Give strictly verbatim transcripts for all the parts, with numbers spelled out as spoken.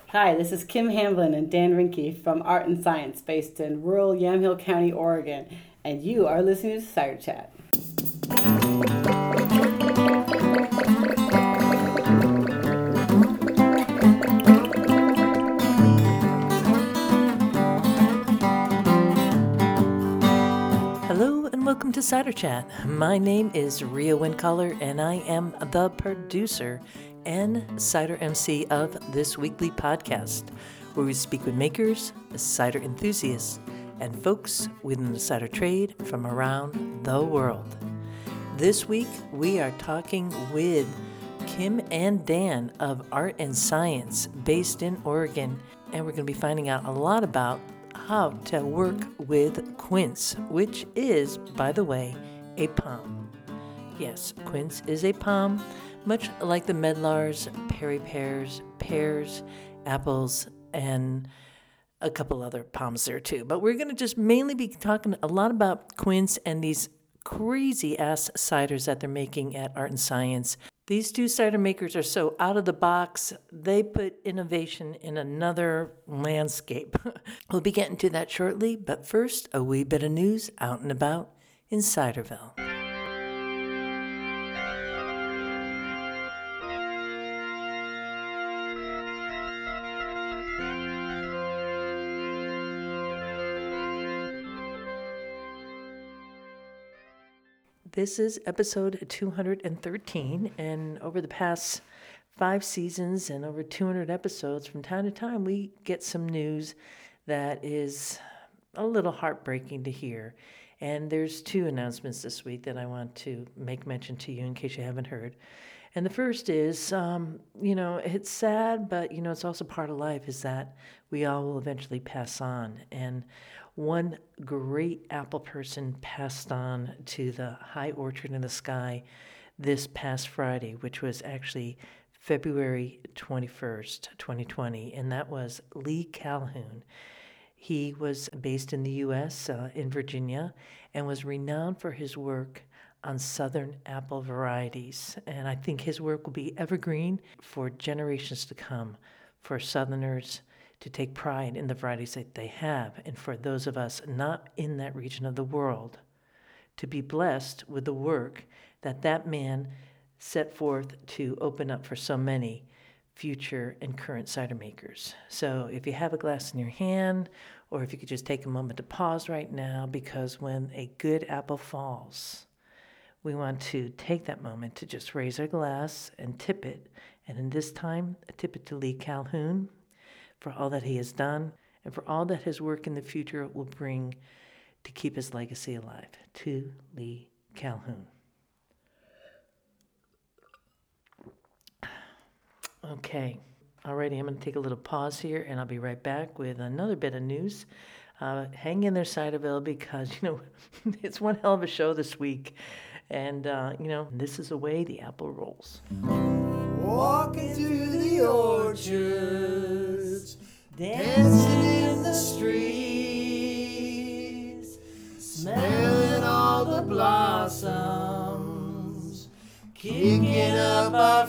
Hi, this is Kim Hamblin and Dan Rinke from Art and Science based in rural Yamhill County, Oregon, and you are listening to Cider Chat. Hello and welcome to Cider Chat. My name is Ria Wincaller and I am the producer and cider M C of this weekly podcast, where we speak with makers, cider enthusiasts, and folks within the cider trade from around the world. This week, we are talking with Kim and Dan of Art and Science based in Oregon, and we're going to be finding out a lot about how to work with quince, which is, by the way, a palm. Yes, quince is a palm, much like the medlars, Perry pears, pears, apples, and a couple other palms there too. But we're going to just mainly be talking a lot about quince and these crazy ass ciders that they're making at Art and Science. These two cider makers are so out of the box, they put innovation in another landscape. We'll be getting to that shortly, but first, a wee bit of news out and about in Ciderville. This is episode two hundred thirteen, and over the past five seasons and over two hundred episodes, from time to time, we get some news that is a little heartbreaking to hear. And there's two announcements this week that I want to make mention to you in case you haven't heard. And the first is, um, you know, it's sad, but, you know, it's also part of life, is that we all will eventually pass on. And one great apple person passed on to the high orchard in the sky this past Friday, which was actually February twenty-first, twenty twenty, and that was Lee Calhoun. He was based in the U S, uh, in Virginia, and was renowned for his work on southern apple varieties. And I think his work will be evergreen for generations to come, for southerners to take pride in the varieties that they have, and for those of us not in that region of the world to be blessed with the work that that man set forth to open up for so many future and current cider makers. So if you have a glass in your hand, or if you could just take a moment to pause right now, because when a good apple falls, we want to take that moment to just raise our glass and tip it, and in this time, tip it to Lee Calhoun, for all that he has done, and for all that his work in the future will bring to keep his legacy alive. To Lee Calhoun. Okay, alrighty, I'm going to take a little pause here, and I'll be right back with another bit of news. Uh, hang in there, Ciderville, because, you know, it's one hell of a show this week, and, uh, you know, this is the way the apple rolls. Walking through the orchards, dancing in the streets, smelling all the blossoms, kicking up our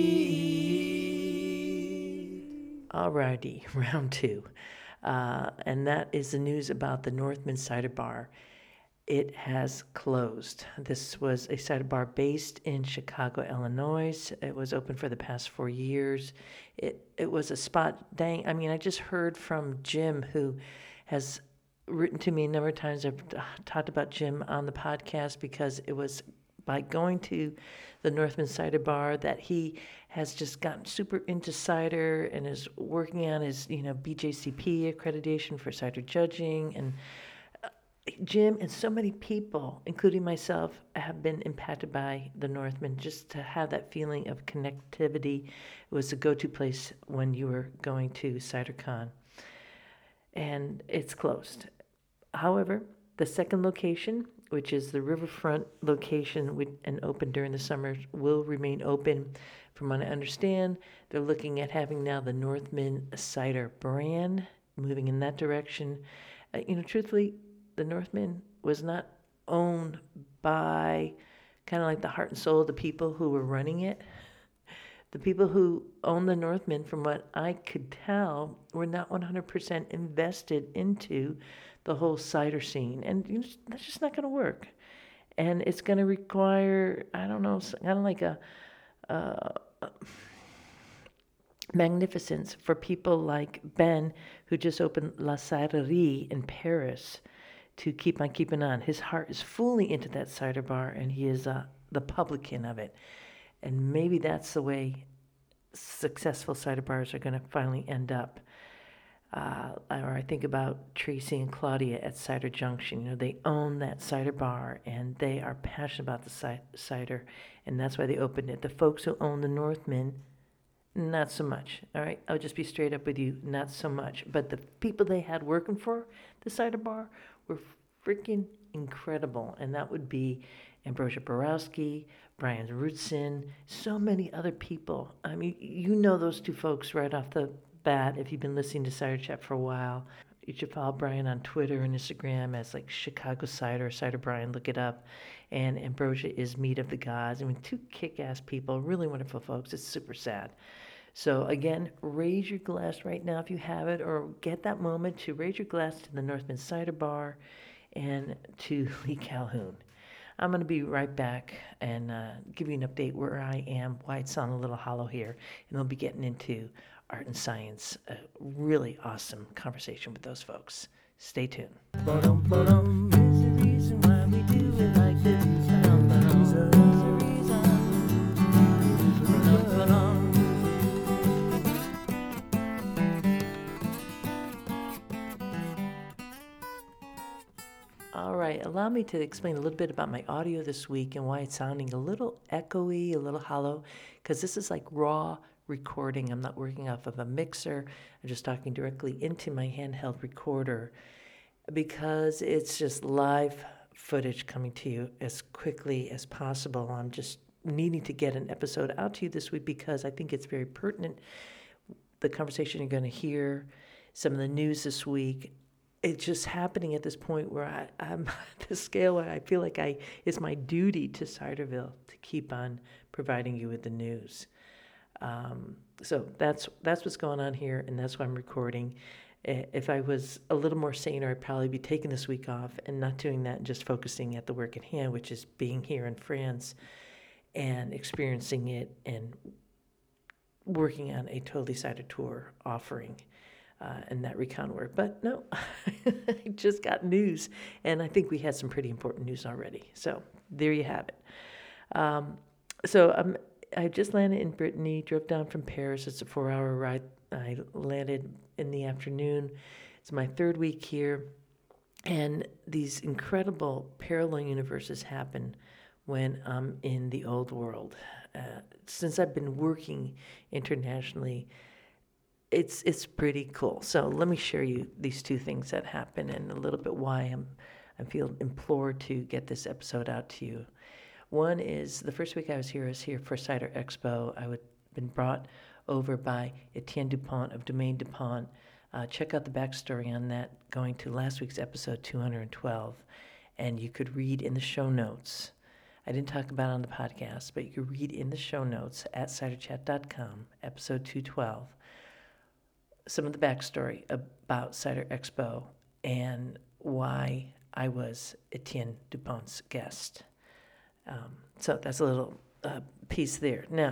feet. Alrighty, round two. Uh, and that is the news about the Northman Cider Bar. It has closed. This was a cider bar based in Chicago, Illinois. It was open for the past four years. It it was a spot, dang, I mean, I just heard from Jim, who has written to me a number of times. I've talked about Jim on the podcast because it was by going to the Northman Cider Bar that he has just gotten super into cider and is working on his, you know, B J C P accreditation for cider judging. And Jim and so many people, including myself, have been impacted by the Northman. Just to have that feeling of connectivity, it was the go-to place when you were going to CiderCon. And it's closed. However, the second location, which is the riverfront location and open during the summer, will remain open. From what I understand, they're looking at having now the Northman Cider brand, moving in that direction. Uh, you know, truthfully, the Northman was not owned by kind of like the heart and soul of the people who were running it. The people who own the Northman, from what I could tell, were not one hundred percent invested into the whole cider scene. And you know, that's just not going to work. And it's going to require, I don't know, kind of like a, uh, magnificence for people like Ben, who just opened La Ciderie in Paris, to keep on keeping on. His heart is fully into that cider bar, and he is uh, the publican of it. And maybe that's the way successful cider bars are going to finally end up. Uh, or I think about Tracy and Claudia at Cider Junction. You know, they own that cider bar, and they are passionate about the ci- cider, and that's why they opened it. The folks who own the Northman, not so much. All right, I'll just be straight up with you, not so much. But the people they had working for the cider bar were freaking incredible, and that would be Ambrosia Borowski, Brian Rootson, so many other people. I mean, you know those two folks right off the bat if you've been listening to Cider Chat for a while. You should follow Brian on Twitter and Instagram as like Chicago Cider, Cider Brian, look it up. And Ambrosia is Meat of the Gods. I mean, two kick-ass people, really wonderful folks. It's super sad. So again, raise your glass right now if you have it, or get that moment to raise your glass to the Northman Cider Bar and to Lee Calhoun. I'm going to be right back and uh, give you an update where I am, why it sounds a little hollow here, and we'll be getting into art and science, a really awesome conversation with those folks. Stay tuned. Ba-dum, ba-dum. There's a reason why we do it like this. Ba-dum, ba-dum. There's a reason. Ba-dum, ba-dum. All right, allow me to explain a little bit about my audio this week and why it's sounding a little echoey, a little hollow, because this is like raw recording. I'm not working off of a mixer. I'm just talking directly into my handheld recorder because it's just live footage coming to you as quickly as possible. I'm just needing to get an episode out to you this week because I think it's very pertinent. The conversation you're going to hear, some of the news this week, it's just happening at this point where I, I'm at the scale where I feel like I it's my duty to Ciderville to keep on providing you with the news. Um, so that's that's what's going on here, and that's why I'm recording. If I was a little more saner, I'd probably be taking this week off and not doing that and just focusing at the work at hand, which is being here in France and experiencing it and working on a Totally Cider tour offering. Uh, and that recon work. But no, I just got news, and I think we had some pretty important news already. So there you have it. Um, so um, I just landed in Brittany, drove down from Paris. It's a four-hour ride. I landed in the afternoon. It's my third week here, and these incredible parallel universes happen when I'm in the old world. Uh, since I've been working internationally, It's it's pretty cool. So let me share you these two things that happen and a little bit why I'm I feel implored to get this episode out to you. One is the first week I was here, I was here for Cider Expo. I had been brought over by Etienne Dupont of Domaine Dupont. Uh, check out the backstory on that going to last week's episode two hundred twelve. And you could read in the show notes. I didn't talk about it on the podcast, but you could read in the show notes at cider chat dot com, episode two twelve. Some of the backstory about Cider Expo and why I was Etienne Dupont's guest. Um, so that's a little uh, piece there. Now,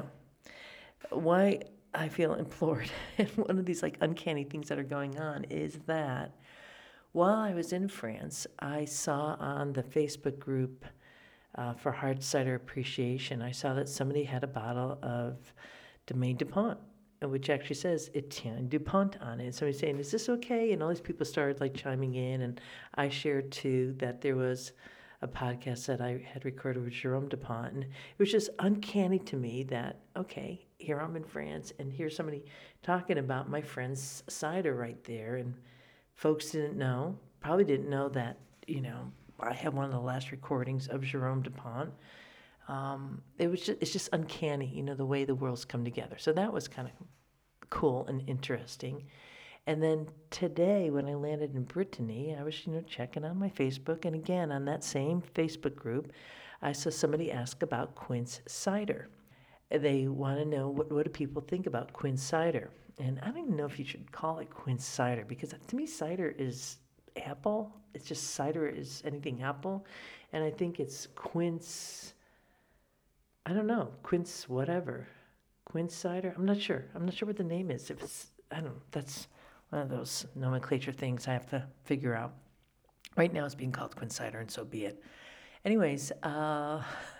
why I feel implored, and one of these like uncanny things that are going on is that while I was in France, I saw on the Facebook group uh, for Hard Cider Appreciation, I saw that somebody had a bottle of Domaine Dupont, which actually says Etienne Dupont on it. And somebody's saying, is this okay? And all these people started like chiming in, and I shared too that there was a podcast that I had recorded with Jerome Dupont, and it was just uncanny to me that, okay, here I'm in France, and here's somebody talking about my friend's cider right there, and folks didn't know, probably didn't know that, you know, I had one of the last recordings of Jerome Dupont. Um, it was just, it's just uncanny, you know, the way the worlds come together. So that was kind of cool and interesting. And then today, when I landed in Brittany, I was, you know, checking on my Facebook. And again, on that same Facebook group, I saw somebody ask about Quince cider. they want to know what, what do people think about Quinn cider. And I don't even know if you should call it Quinn cider, because to me cider is apple. It's just cider is anything apple. And I think it's Quince, I don't know, Quince whatever. Quinn cider? I'm not sure. I'm not sure what the name is. If it's, I don't know, that's one of those nomenclature things I have to figure out. Right now it's being called Quinn cider, and so be it. Anyways, uh,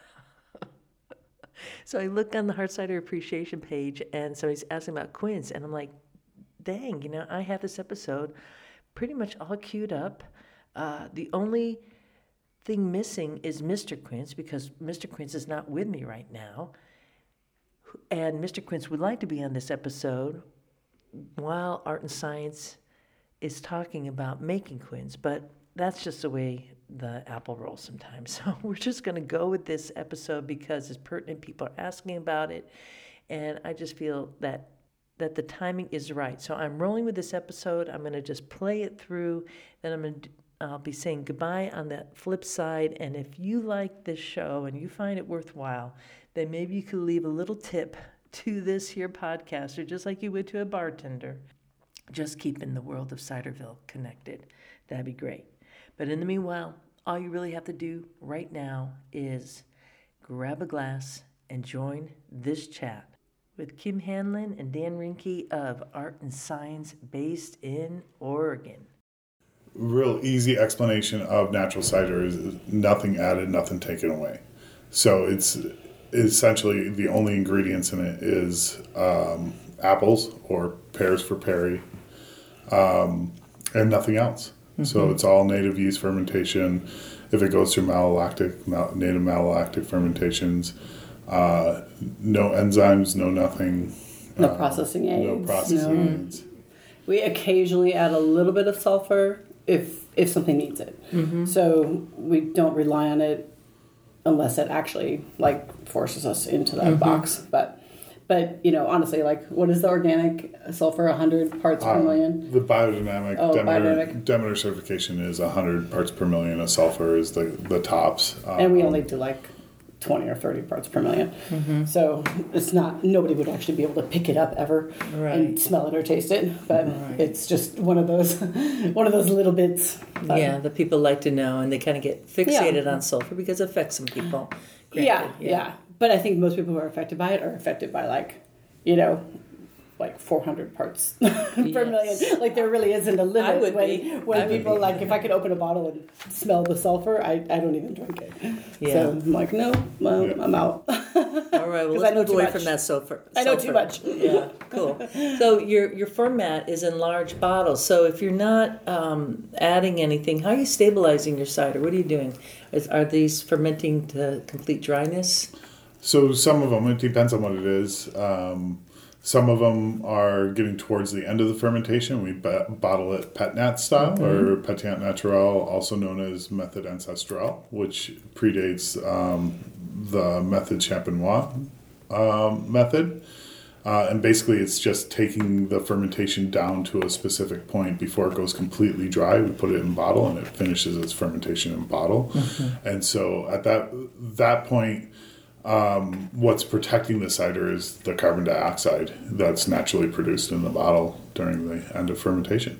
so I look on the Hard Cider Appreciation page, and somebody's asking about Quinn's, and I'm like, dang, you know, I have this episode pretty much all queued up. Uh, the only thing missing is Mister Quince, because Mister Quince is not with me right now. And Mister Quince would like to be on this episode while Art and Science is talking about making Quince, but that's just the way the apple rolls sometimes. So we're just going to go with this episode because it's pertinent. People are asking about it, and I just feel that that the timing is right. So I'm rolling with this episode. I'm going to just play it through. Then I'm going to I'll be saying goodbye on the flip side. And if you like this show and you find it worthwhile, then maybe you could leave a little tip to this here podcaster, just like you would to a bartender. Just keeping the world of Ciderville connected. That'd be great. But in the meanwhile, all you really have to do right now is grab a glass and join this chat with Kim Hanlon and Dan Rinke of Art and Science, based in Oregon. Real easy explanation of natural cider is nothing added, nothing taken away. So it's essentially the only ingredients in it is um, apples or pears for Perry, um, and nothing else. Mm-hmm. So it's all native yeast fermentation. If it goes through malolactic, mal- native malolactic fermentations, uh, no enzymes, no nothing. No uh, processing aids. No processing no. aids. We occasionally add a little bit of sulfur if if something needs it. Mm-hmm. So we don't rely on it unless it actually like forces us into that mm-hmm. box. But but you know, honestly, like what is the organic sulfur? one hundred parts uh, per million. The biodynamic, oh, Demeter, biodynamic Demeter certification is one hundred parts per million of sulfur is the the tops. Um, and we only do like twenty or thirty parts per million. Mm-hmm. So it's not, nobody would actually be able to pick it up ever right. and smell it or taste it. But right. it's just one of those, one of those little bits. But, yeah, that people like to know, and they kind of get fixated yeah. on sulfur because it affects some people. Yeah, yeah, yeah. But I think most people who are affected by it are affected by like, you know, like four hundred parts per yes. million. Like there really isn't a limit. I would when, be. when I people would be. like, if I could open a bottle and smell the sulfur, I, I don't even drink it. Yeah. So I'm like, no, well, yeah. I'm out. All right, well, let's move away much. from that sulfur. I know sulfur. too much. Yeah, cool. So your your format is in large bottles. So if you're not um, adding anything, how are you stabilizing your cider? What are you doing? Is, are these fermenting to complete dryness? So some of them, it depends on what it is. Um, Some of them are getting towards the end of the fermentation. We b- bottle it Pet Nat style, mm-hmm. or Pétillant Naturel, also known as Method Ancestrale, which predates um, the Method Champenois um, method. Uh, and basically, it's just taking the fermentation down to a specific point before it goes completely dry. We put it in bottle, and it finishes its fermentation in bottle. Mm-hmm. And so at that that point, Um, what's protecting the cider is the carbon dioxide that's naturally produced in the bottle during the end of fermentation.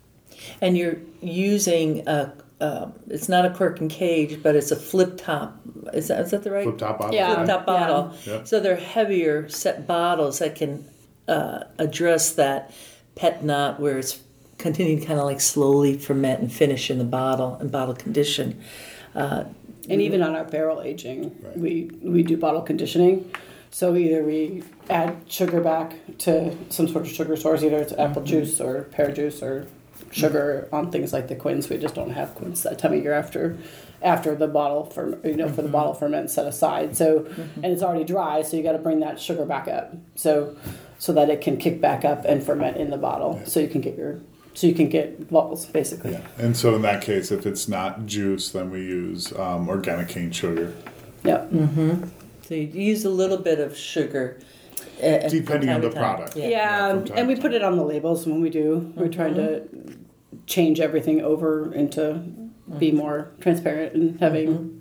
And you're using a, uh, it's not a cork and cage, but it's a flip top. Is that, is that the right? Flip top bottle. Yeah. Flip top bottle. Yeah. Yep. So they're heavier set bottles that can uh, address that pet knot where it's continuing to kind of like slowly ferment and finish in the bottle in bottle condition. Uh, And even on our barrel aging, right. we, we do bottle conditioning. So either we add sugar back to some sort of sugar source, either it's apple mm-hmm. juice or pear juice or sugar mm-hmm. on things like the quince. We just don't have quince that time of year after after the bottle for you know mm-hmm. for the bottle ferment set aside. So mm-hmm. and it's already dry, so you got to bring that sugar back up so so that it can kick back up and ferment in the bottle, yeah. so you can get your. So you can get bubbles, basically. Yeah. And so in that case, if it's not juice, then we use um, organic cane sugar. Yeah. Mm-hmm. So you use a little bit of sugar. Uh, Depending on the product. Yeah, yeah and, and we put it on the labels when we do. We're mm-hmm. trying to change everything over into mm-hmm. be more transparent and having mm-hmm.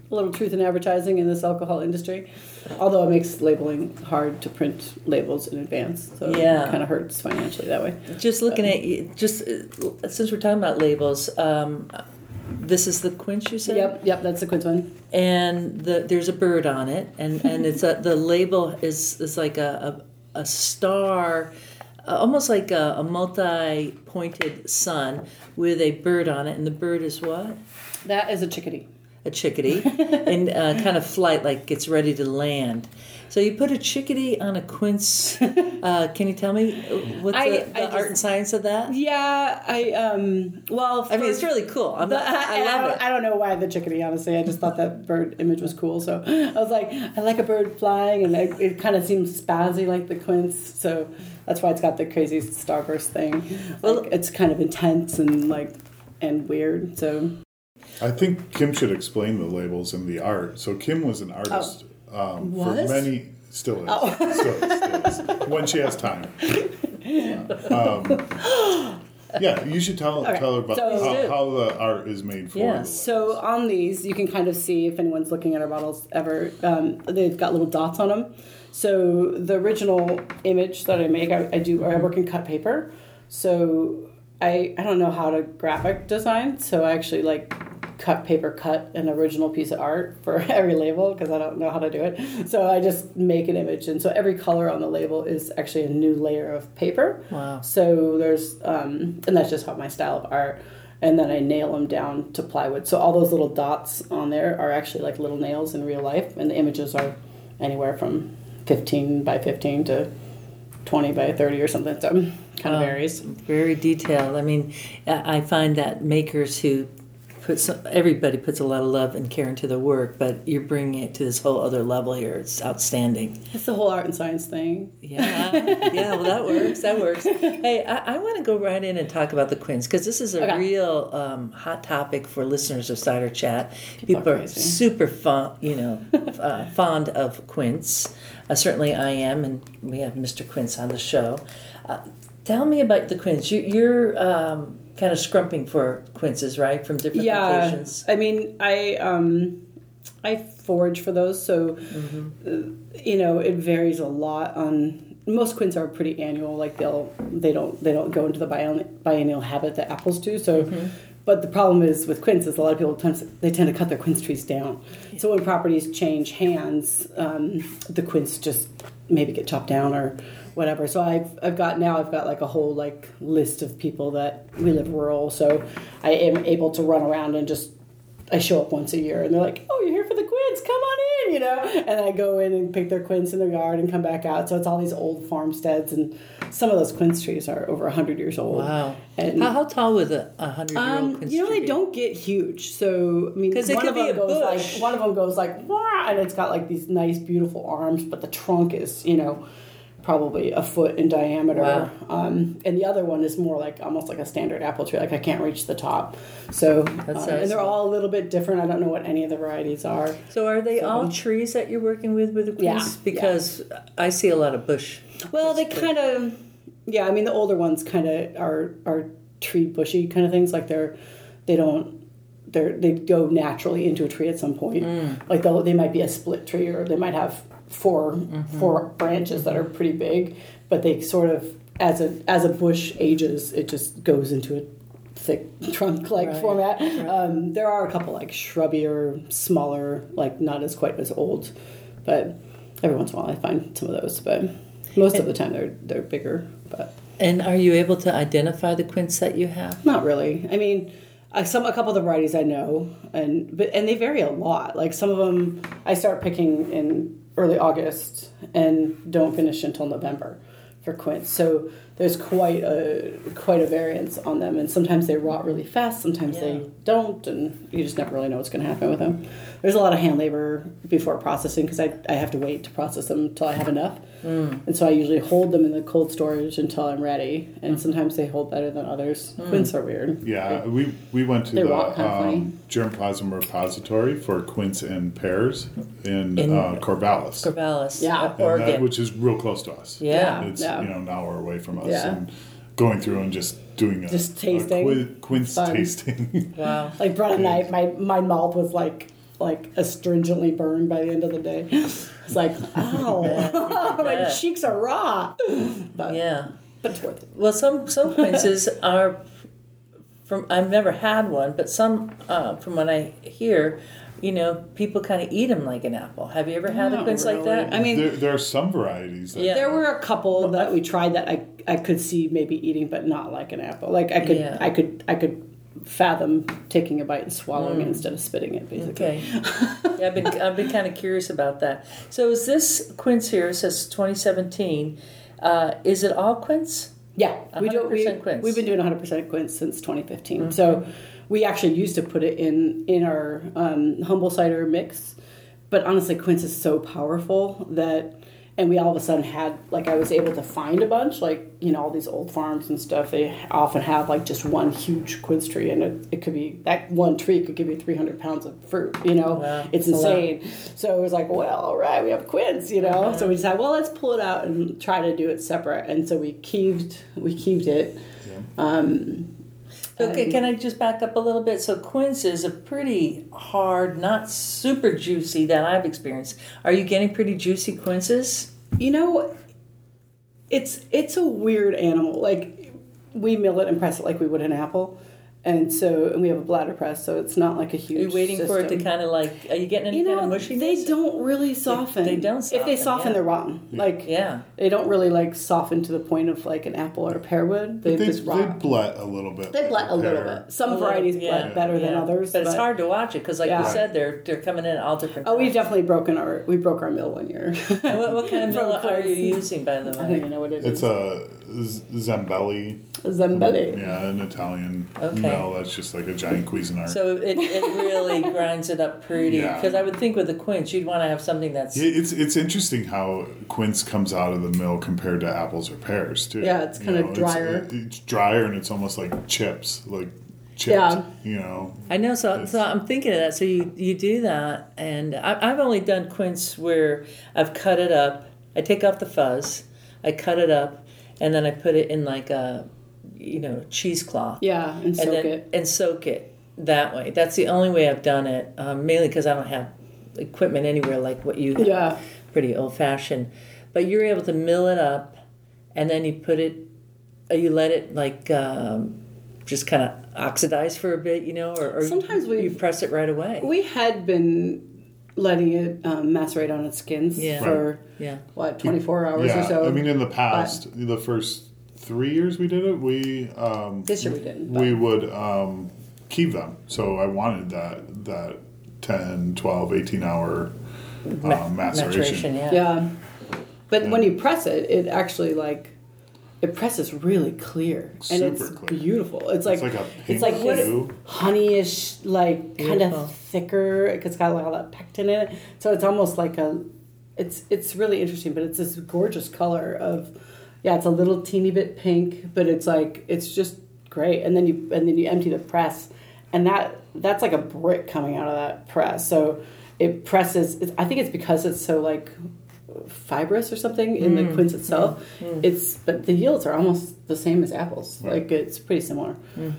a little truth in advertising in this alcohol industry. Although it makes labeling hard to print labels in advance, so Yeah. it kind of hurts financially that way. Just looking at you, just uh, since we're talking about labels, um, this is the quince you said? Yep, yep, that's the quince one. And the, there's a bird on it, and, and it's a, the label is is like a a, a star, uh, almost like a, a multi-pointed sun with a bird on it, and the bird is what? That is a chickadee. A chickadee, in uh, kind of flight, like it's ready to land. So you put a chickadee on a quince. Uh, can you tell me what's I- the, I the just- art and science of that? Yeah, I um. Well, I mean, it's really cool. I'm, The, I, I love don't, it. I don't know why the chickadee, honestly. I just thought that bird image was cool. So I was like, I like a bird flying, and it, it kind of seems spazzy like the quince. So that's why it's got the crazy starburst thing. Well- Like, it's kind of intense and like and weird. So I think Kim should explain the labels and the art. So Kim was an artist um, for Was? many, still is, still is, still is, when she has time. Um, yeah, you should tell Okay, tell her about so- how, how the art is made for. Yeah, the So labels. on these, you can kind of see if anyone's looking at our bottles ever. Um, they've got little dots on them. So the original image that I make, I, I do. I work in cut paper. So I I don't know how to graphic design. So I actually like cut paper cut an original piece of art for every label because I don't know how to do it. So I just make an image, and so every color on the label is actually a new layer of paper. Wow. So there's um, and that's just how my style of art. And then I nail them down to plywood. So all those little dots on there are actually like little nails in real life, and the images are anywhere from fifteen by fifteen to twenty by thirty or something. So kind of Oh, varies. Very detailed. I mean, I I find that makers who put some, everybody puts a lot of love and care into their work, but you're bringing it to this whole other level here. It's outstanding. It's the whole art and science thing. Yeah, yeah. Well, that works. That works. Hey, I, I want to go right in and talk about the quince because this is a Okay. real um, hot topic for listeners of Cider Chat. People People are are crazy. super fond, you know, uh, fond of quince. Uh, certainly, I am, and we have Mister Quince on the show. Uh, tell me about the quince. You, you're um, kind of scrumping for quinces, right, from different Yeah, locations. I mean, I um, I forage for those, so uh, you know it varies a lot. On most quince are pretty annual, like they'll they don't they don't go into the biennial, biennial habit that apples do. So, but the problem is with quince is a lot of people tend to, they tend to cut their quince trees down. So when properties change hands, um, the quince just maybe get chopped down or whatever. So I've I've got now I've got like a whole like list of people that we live rural, so I am able to run around and just I show up once a year and they're like, oh, you're here for the quince, come on in, you know, and I go in and pick their quince in their yard and come back out. So it's all these old farmsteads, and some of those quince trees are over a hundred years old. Wow. And How, how tall would a a hundred-year-old um, quince you know, tree they be? don't get huge. So I mean, 'Cause it one could of be them a goes bush. like one of them goes like, wah, and it's got like these nice, beautiful arms, but the trunk is, you know, probably a foot in diameter. Wow. Um, and the other one is more like almost like a standard apple tree. Like I can't reach the top. So That's um, and they're awesome. all a little bit different. I don't know what any of the varieties are. So are they So- all trees that you're working with with the quince? Yeah, yeah. Because I see a lot of bush. Well, they quince, kind of, yeah. I mean, the older ones kind of are are tree bushy kind of things. Like they're they don't they they go naturally into a tree at some point. Like they they might be a split tree, or they might have four four branches that are pretty big, but they sort of as a as a bush ages, it just goes into a thick trunk like Right, format. right. Um, there are a couple like shrubbier, smaller, like not as quite as old, but every once in a while I find some of those. But most of the time they're they're bigger, but And are you able to identify the quince that you have? not really. I mean, I, some a couple of the varieties I know, and but and they vary a lot. Like some of them I start picking in early August and don't finish until November for quince. So there's quite a quite a variance on them, and sometimes they rot really fast, sometimes Yeah. they don't, and you just never really know what's going to happen with them. There's a lot of hand labor before processing because I, I have to wait to process them until I have enough. Mm. And so I usually hold them in the cold storage until I'm ready, and sometimes they hold better than others. Mm. Quince are weird. Yeah, we we went to They the rot kinda funny. um, germplasm repository for quince and pears in, In- uh, Corvallis, Corvallis, Yeah. uh, And that- Oregon. which is real close to us. Yeah. It's Yeah. you know an hour away from us, Yeah. and going through and just doing a, Just a tasting. qui- quince Fun. tasting. Wow. Like Brett and I, my, my mouth was like like astringently burned by the end of the day. It's like, ow, my cheeks are raw. But, Yeah. but it's worth it. Well, some some quinces are from. I've never had one, but some uh, from what I hear, you know, people kind of eat them like an apple. Have you ever had a Not quince like really. that? I mean, there, there are some varieties. That Yeah. there were a couple that we tried that I I could see maybe eating, but not like an apple. Like I could Yeah. I could I could fathom taking a bite and swallowing it instead of spitting it, basically. Okay. Yeah, I've been I've been kind of curious about that. So is this quince here? It says twenty seventeen. Uh, is it all quince? Yeah, we do. one hundred We, percent quince. we've been doing one hundred percent quince since twenty fifteen. So we actually used to put it in in our um, humble cider mix, but honestly, quince is so powerful that, and we all of a sudden had like I was able to find a bunch, like you know all these old farms and stuff. They often have like just one huge quince tree, and it, it could be that one tree could give you three hundred pounds of fruit. You know, Wow, it's that's a lot. insane. So it was like, well, all right, we have quince, you know. So we decided, well, let's pull it out and try to do it separate. And so we keeved, we keeved it. Um, Okay, can I just back up a little bit? So quince is a pretty hard, not super juicy that I've experienced. Are you getting pretty juicy quinces? you know, it's it's a weird animal. Like we mill it and press it like we would an apple, and so and we have a bladder press, so it's not like a huge. Are you waiting for it to system. kind of like? Are you getting any You kind know, of mushiness? they don't really soften. they don't If they soften, soften, yeah. they're wrong. Like Yeah. they don't really like soften to the point of like an apple or a pear would. They, they, just they rot. blet a little bit. They blet a little Pear. bit. Some A little, varieties yeah. blet better than Yeah. others, But it's hard to watch it because, like Yeah. you said, they're they're coming in at all different. Oh, we've times. definitely broken our we broke our mill one year. And what, what kind of From mill are you quince. using, by the I don't way? even know what it It's is. a Z- Zambelli. Zambelli. Yeah, an Italian Okay. mill that's just like a giant Cuisinart. So it, it really grinds it up pretty. Yeah. Because I would think with the quince, you'd want to have something that's Yeah, it's it's interesting how quince comes out of the mill compared to apples or pears too. Yeah, it's You kinda know, drier. It's, it's drier and it's almost like chips, like chips. Yeah. You know. I know, so, so I'm thinking of that. So you, you do that, and I, I've only done quince where I've cut it up. I take off the fuzz, I cut it up, and then I put it in like a, you know, cheesecloth. Yeah, and soak and then, it. And soak it that way. That's the only way I've done it, um, mainly because I don't have equipment anywhere like what you Yeah. pretty old-fashioned. But you're able to mill it up, and then you put it, uh, you let it like um, just kind of oxidize for a bit, you know, or, or Sometimes you, we- you press it right away. We had been letting it um, macerate on its skins Yeah. for Yeah. what twenty-four hours Yeah, or so. I mean, in the past, the first three years we did it, we um, This year we didn't, but- We would um, keep them. So I wanted that that ten, twelve, eighteen hour Ma- um, maceration. Maturation, yeah. yeah, but when you press it, it actually like it presses really clear and it's Super clear. beautiful. It's like like a it's like pink what hue. honeyish, like kind Beautiful. of thicker. It's got like all that pectin in it, so it's almost like a. It's it's really interesting, but it's this gorgeous color of, yeah, it's a little teeny bit pink, but it's like it's just great. And then you and then you empty the press, and that that's like a brick coming out of that press. So it presses. It's, I think it's because it's so like fibrous or something in the quince itself. It's but the yields are almost the same as apples. Like it's pretty similar.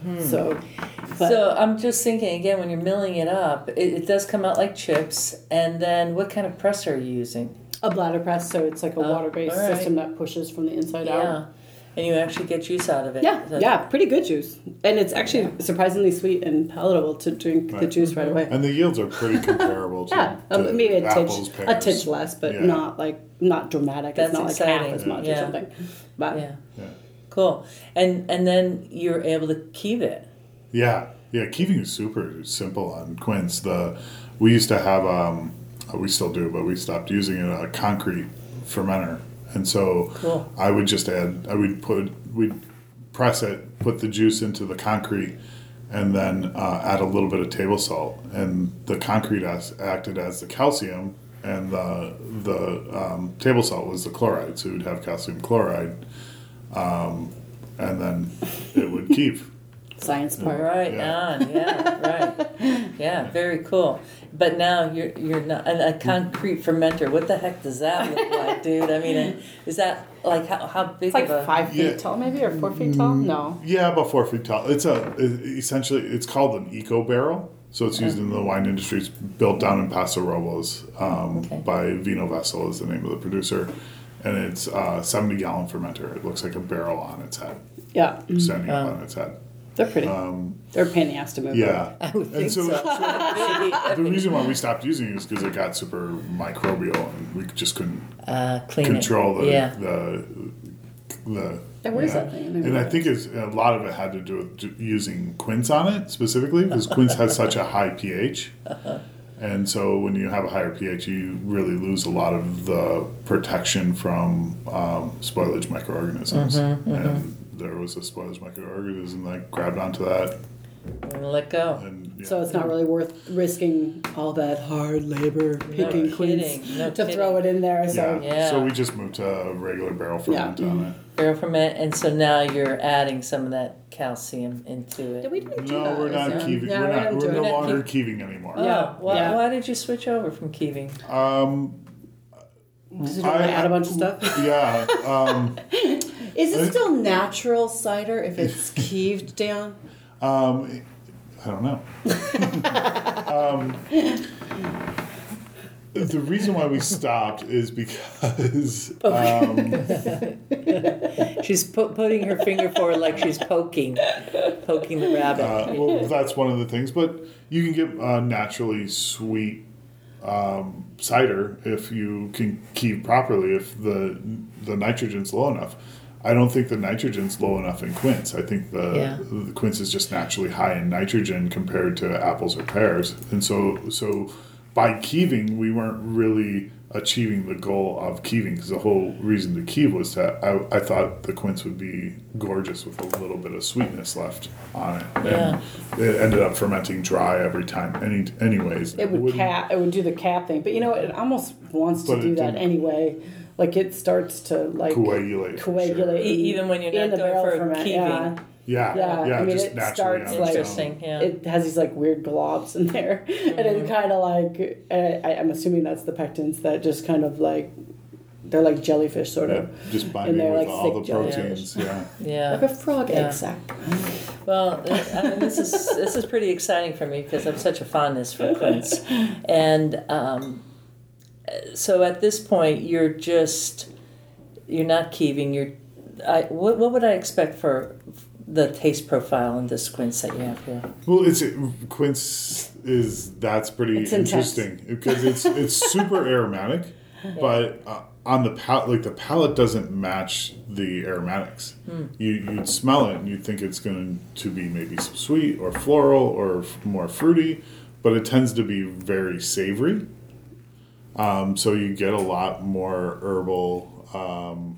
So, but So I'm just thinking again, when you're milling it up, it, it does come out like chips. And then what kind of press are you using? a bladder press, so it's like a water based all right. system that pushes from the inside Yeah, out. and you actually get juice out of it. Yeah, So- yeah, pretty good juice, and it's actually surprisingly sweet and palatable to drink the Right. juice right away. And the yields are pretty comparable to, Yeah, to um, maybe a apples, tinge, a pears. tinge less, but Yeah. not like not dramatic. That's it's not like exciting. half as much Yeah. or something. But Yeah. Yeah. Cool. And and then you're able to keep it. Yeah, yeah. Keeping is super simple on quince. The we used to have um, we still do, but we stopped using it. A concrete fermenter, and so Cool. I would just add. I would put we'd press it, put the juice into the concrete, and then uh, add a little bit of table salt. And the concrete as, acted as the calcium, and the the um, table salt was the chloride. So we'd have calcium chloride, um, and then it would keep. science part. Right Yeah. on. Yeah. Right. Yeah. Very cool. But now you're you're not and a concrete fermenter. What the heck does that look like, dude? I mean, is that like how how big It's like of a five feet Yeah. tall, maybe, or four feet tall. No, Yeah, about four feet tall. It's a it, essentially it's called an eco barrel, So it's used in the wine industry. It's built down in Paso Robles um, Okay. by Vino Vessel is the name of the producer. And it's a seventy gallon fermenter. It looks like a barrel on its head, Yeah, standing up Wow. on its head. they're pretty. They're a pain in the ass to move. Yeah. I would And think so, so. so the reason why we stopped using it is because it got super microbial and we just couldn't Uh, clean control it. the, Yeah. the the Yeah, what is yeah. that thing? I don't And know. I think it's a lot of it had to do with ju- using quince on it specifically because quince has such a high pH. And so when you have a higher pH, you really lose a lot of the protection from um, spoilage microorganisms. And there was a spoilage microorganism that grabbed onto that. And let go. And, yeah. So it's not really worth risking all that hard labor picking No quince kidding. No to kidding. throw it in there. So yeah. Yeah. So we just moved to a regular barrel ferment on it. Barrel ferment, and so now you're adding some of that calcium into it. Did we didn't do No, that. we're not Yeah. keeving. Yeah, we're we not. didn't do We're no it. longer keeving anymore. Oh, Yeah, why, yeah. why did you switch over from keeving? Um, Does it want to add a bunch of stuff? Yeah. Um, Is it still natural cider if it's keeved down? um, I don't know. um, the reason why we stopped is because um, She's pu- putting her finger forward like she's poking, poking the rabbit. uh, well, that's one of the things. But you can get uh, naturally sweet um, cider if you can keep properly. If the the nitrogen's low enough. I don't think the nitrogen's low enough in quince. I think the, Yeah. the quince is just naturally high in nitrogen compared to apples or pears, and so so by keeving we weren't really achieving the goal of keeving because the whole reason to keeve was to I, I thought the quince would be gorgeous with a little bit of sweetness left on it, and it ended up fermenting dry every time. Any anyways, It would wouldn't- cap. It would do the cap thing, but you know, it almost wants to But do it that didn't. anyway. Like it starts to like coagulate. for sure. coagulate, E- even when you're in not the going barrel for ferment. keeving. Yeah, Yeah, yeah. yeah, I mean, just it naturally starts on its like own. Interesting, yeah. it has these like weird globs in there, and it kind of like uh, I, I'm assuming that's the pectins that just kind of like they're like jellyfish sort Yeah, of. just And binding they're, with like, all the thick jellyfish. proteins. Yeah. Yeah. Like a frog Yeah. egg sac. Well, I mean, this is this is pretty exciting for me because I have such a fondness for quince, and um, so at this point you're just you're not keeving. You're I what what would I expect for the taste profile in this quince that you have here? Well, it's quince is that's pretty It's intense. interesting because it's it's super aromatic, but uh, on the palate, like the palate doesn't match the aromatics. You you'd smell it and you'd think it's going to be maybe some sweet or floral or f- more fruity, but it tends to be very savory. Um, so you get a lot more herbal. Um,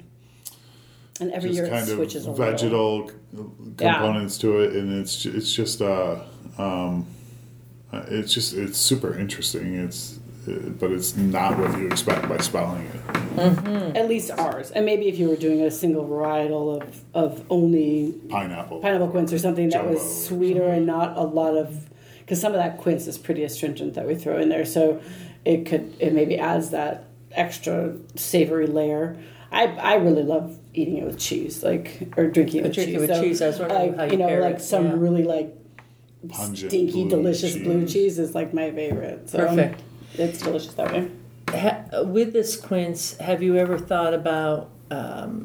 And every just year it kind switches of a little. vegetal components to it, and it's ju- it's just uh, um, uh, it's just it's super interesting. It's uh, but it's not what you expect by spelling it. At least ours, and maybe if you were doing a single varietal of of only Pineapple. pineapple quince or something that Jumbo was or sweeter and not a lot of, because some of that quince is pretty astringent that we throw in there, so it could it maybe adds that extra savory layer. I I really love eating it with cheese, like or drinking it with Drinking cheese. with So, cheese, I was wondering like, how you you know, pair like it, some yeah. really like Pungent stinky, blue delicious blue cheese. cheese is like my favorite. So Perfect. It's delicious that way. Ha- with this quince, have you ever thought about um,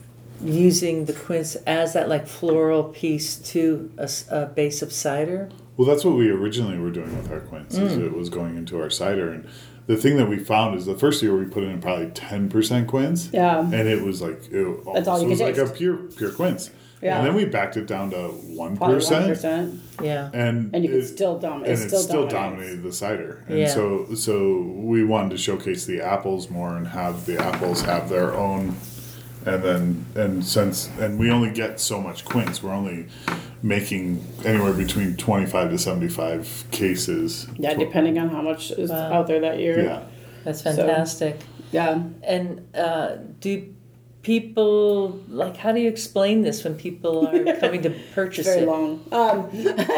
using the quince as that like floral piece to a, s- a base of cider? Well, that's what we originally were doing with our quince. Is Mm. it was going into our cider, and the thing that we found is the first year we put in probably ten percent quince. Yeah. And it was like it That's all almost you was could like a taste. pure pure quince. Yeah. And then we backed it down to one Probably one percent. percent, Yeah. And and you can it- still dominate. and It it still, still dominates. dominated the cider. And Yeah. so so we wanted to showcase the apples more and have the apples have their own, and then and since and we only get so much quince, we're only making anywhere between twenty-five to seventy-five cases. Yeah, depending on how much is Wow. out there that year. Yeah. That's fantastic. Yeah. And uh, do people like? How do you explain this when people are coming to purchase Very it? long. Um,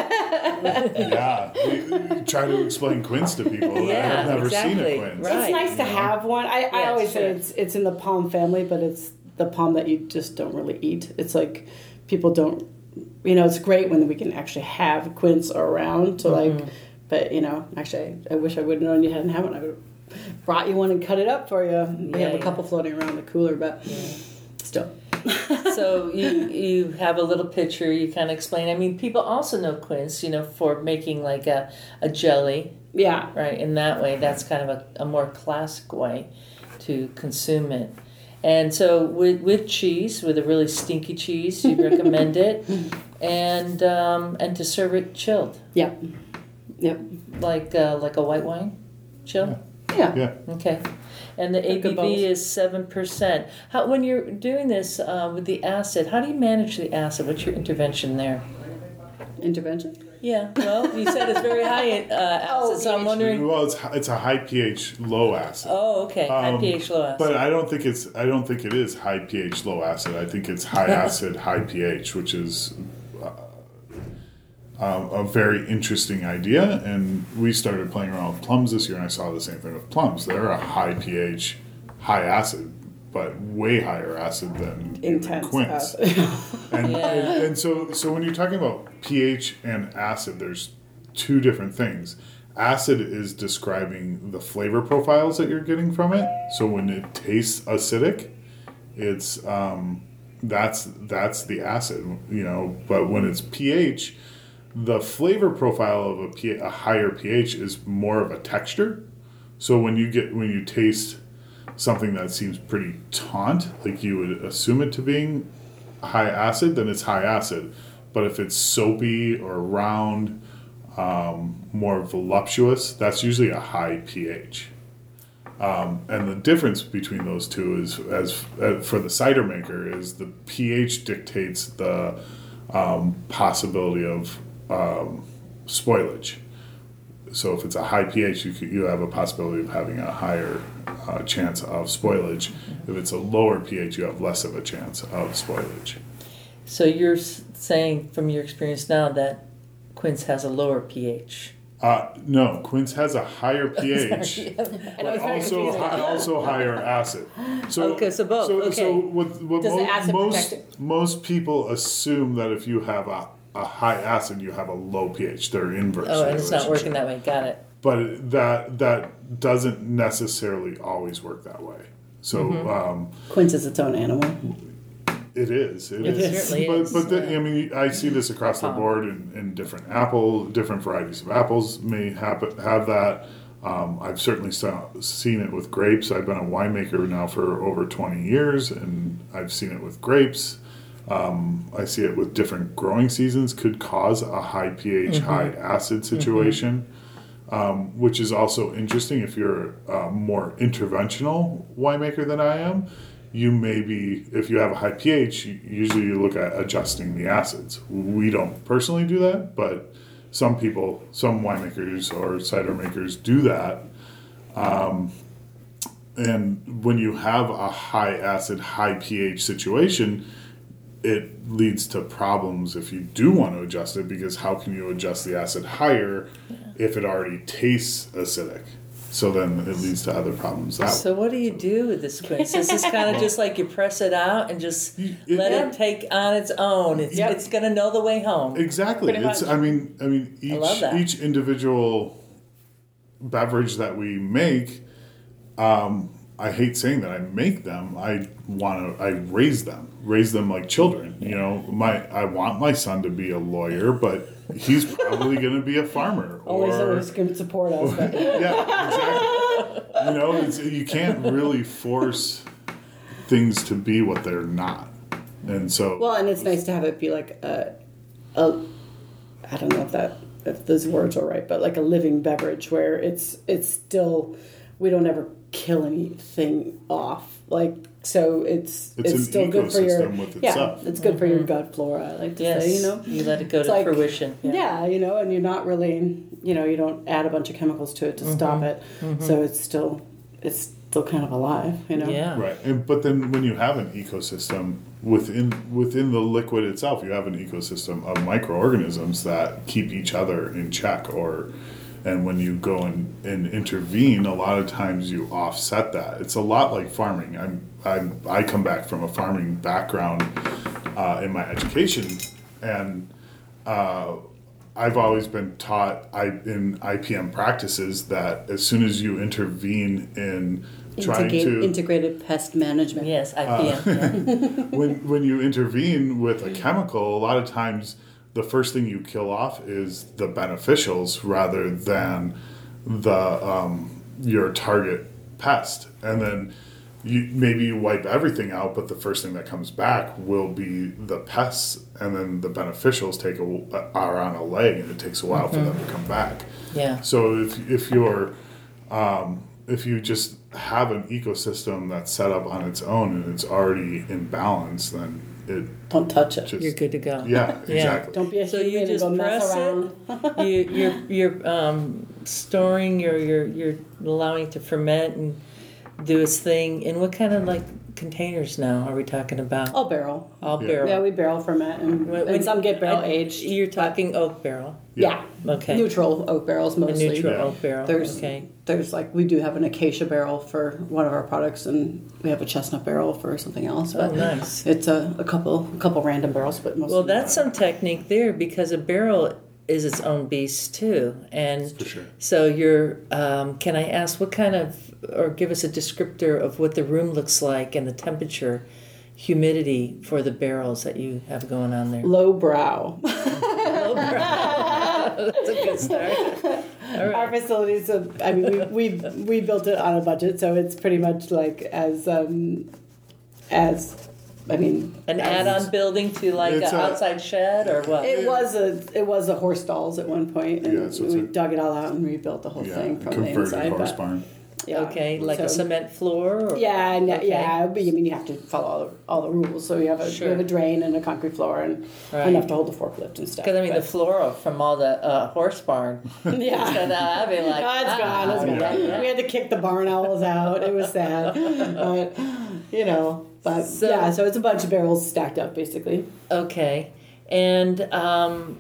Yeah, we, we try to explain quince to people that Yeah, have never seen exactly. a quince. Right. it's nice to have one. I, I Yeah, always say sure. it's it's in the palm family, but it's the palm that you just don't really eat. It's like people don't, you know, it's great when we can actually have quince around to Mm-hmm. like But you know, actually, I, I wish I would have known you hadn't had one. I would have brought you one and cut it up for you. We Yeah, have a yeah. couple floating around the cooler, but Yeah. still. So you you have a little picture. You kind of explain. I mean, people also know quince, you know, for making like a, a jelly, Yeah. right? In that way, that's kind of a, a more classic way to consume it. And so with with cheese, with a really stinky cheese, you recommend it, and um, and to serve it chilled, Yep. Yep. like uh, like a white wine, chilled. Yeah. Yeah. Okay. And the Good A B bubbles. V is seven percent. How when you're doing this uh, with the acid, how do you manage the acid? What's your intervention there? Intervention? Yeah. Well, you said it's very high uh, acid, Oh, so I'm pH. wondering. Well, it's it's a high pH, low acid. Oh, okay. High Um, pH, low acid. But I don't think it's I don't think it is high pH, low acid. I think it's high acid, high pH, which is uh, um, a very interesting idea. And we started playing around with plums this year, and I saw the same thing with plums. They're a high pH, high acid, but way higher acid than even Intense. quince. acid. And, Yeah. and and so so when you're talking about pH and acid, there's two different things. Acid is describing the flavor profiles that you're getting from it. So when it tastes acidic, it's um, that's that's the acid, you know. But when it's pH, the flavor profile of a, P, a higher pH is more of a texture. So when you get when you taste something that seems pretty taunt, like you would assume it to being high acid, then it's high acid. But if it's soapy or round, um, more voluptuous, that's usually a high pH. Um, and the difference between those two is, as uh, for the cider maker, is the pH dictates the um, possibility of um, spoilage. So if it's a high pH, you could, you have a possibility of having a higher uh, chance of spoilage. If it's a lower pH, you have less of a chance of spoilage. So you're s- saying from your experience now that quince has a lower pH. Uh, no, quince has a higher pH, Sorry. I know it's but very also confusing. hi- also higher acid. So, Okay, so both, So, okay. so what, what Does the mo- acid most protect most people assume that if you have a, a high acid, you have a low pH. They're inverse. Oh, and it's not relationship. working that way. Got it. But that that doesn't necessarily always work that way. So Mm-hmm. um, Quince is its own animal. it is. It, It is. certainly but is, but the, yeah. I mean, I see this across the Palm. board in, in different apple, different varieties of apples may have have that. Um, I've certainly saw, seen it with grapes. I've been a winemaker now for over twenty years, and I've seen it with grapes. Um, I see it with different growing seasons could cause a high pH, Mm-hmm. high acid situation. Um, which is also interesting if you're a more interventional winemaker than I am. You may be, if you have a high pH, you, usually you look at adjusting the acids. We don't personally do that, but some people, some winemakers or cider makers do that. Um, and when you have a high acid, high pH situation, it leads to problems if you do want to adjust it, because how can you adjust the acid higher if it already tastes acidic? So then it leads to other problems that way. So what do you do with this quince? Is this kind of just like you press it out and just It- let yeah. it take on its own? It's Yep. it's going to know the way home. Exactly. Pretty It's much. I mean I mean each love that. each individual beverage that we make, um, I hate saying that I make them. I want to I raise them. Raise them like children. You know, my I want my son to be a lawyer, but he's probably going to be a farmer. Only or, someone who can support us. But yeah, exactly. You know, it's, you can't really force things to be what they're not, and so well, and it's nice to have it be like a, a I don't know if that if those words are right, but like a living beverage where it's it's still we don't ever kill anything off. Like so, it's It's it's, an still good for your ecosystem with yeah, itself. it's good for your gut flora. I like to Yes, say, you know, you let it go It's to like- fruition. yeah. you know, and you're not really, you know, you don't add a bunch of chemicals to it to stop it, so it's still it's still kind of alive. You know, Yeah. right. And, but then when you have an ecosystem within within the liquid itself, you have an ecosystem of microorganisms that keep each other in check. Or and when you go and, and intervene, a lot of times you offset that. It's a lot like farming. I'm, I'm I come back from a farming background uh, in my education, and uh, I've always been taught I, in I P M practices that as soon as you intervene in trying Integrate, to integrated pest management. Yes, I P M. yeah. when when you intervene with a chemical, a lot of times the first thing you kill off is the beneficials rather than the um, your target pest, and then you maybe you wipe everything out, but the first thing that comes back will be the pests, and then the beneficials take a, are on a leg, and it takes a while for them to come back. Yeah. So if if you're um, if you just have an ecosystem that's set up on its own and it's already in balance, then it Don't touch it. just You're good to go. yeah, Yeah. exactly. Don't be a So human you and just go mess press around. it. you, you're you're um, storing. You're you're you're allowing it to ferment and do its thing. In what kind of like containers now are we talking about? All barrel. All Yeah. barrel. Yeah, we barrel ferment, and, When- and when- some get barrel I- aged. You're talking oak barrel. Yeah. Okay. Neutral oak barrels A mostly. neutral Yeah. oak barrel. There's okay. there's like we do have an acacia barrel for one of our products, and we have a chestnut barrel for something else. But Oh, nice. it's a, a couple a couple random barrels, but mostly. Well, that's some technique there because a barrel is its own beast too, and For sure. so you're. Um, can I ask what kind of, or give us a descriptor of what the room looks like and the temperature, humidity for the barrels that you have going on there? low brow. That's a good start. All Our right. facilities, uh, I mean, we, we we built it on a budget, so it's pretty much like as um, as I mean, An as- add-on building to like It's an a- outside shed or what? It was a it was a horse stalls at one point, and Yeah, so it's we a- dug it all out and rebuilt the whole Yeah, thing from the converted inside. horse but- barn. Yeah. Okay, like a So- cement floor? Or? Yeah, and Okay. yeah, but I mean you have to follow all the, all the rules. So you have a Sure. you have a drain and a concrete floor and Right. enough to hold the forklift and stuff. Because I mean, but- the floor from all the uh, horse barn. yeah. So now I'd be like, Oh, it's ah, gone. It's gone. yeah, yeah. We had to kick the barn owls out. It was sad, but you know. But So- yeah, so it's a bunch of barrels stacked up, basically. Okay, and um,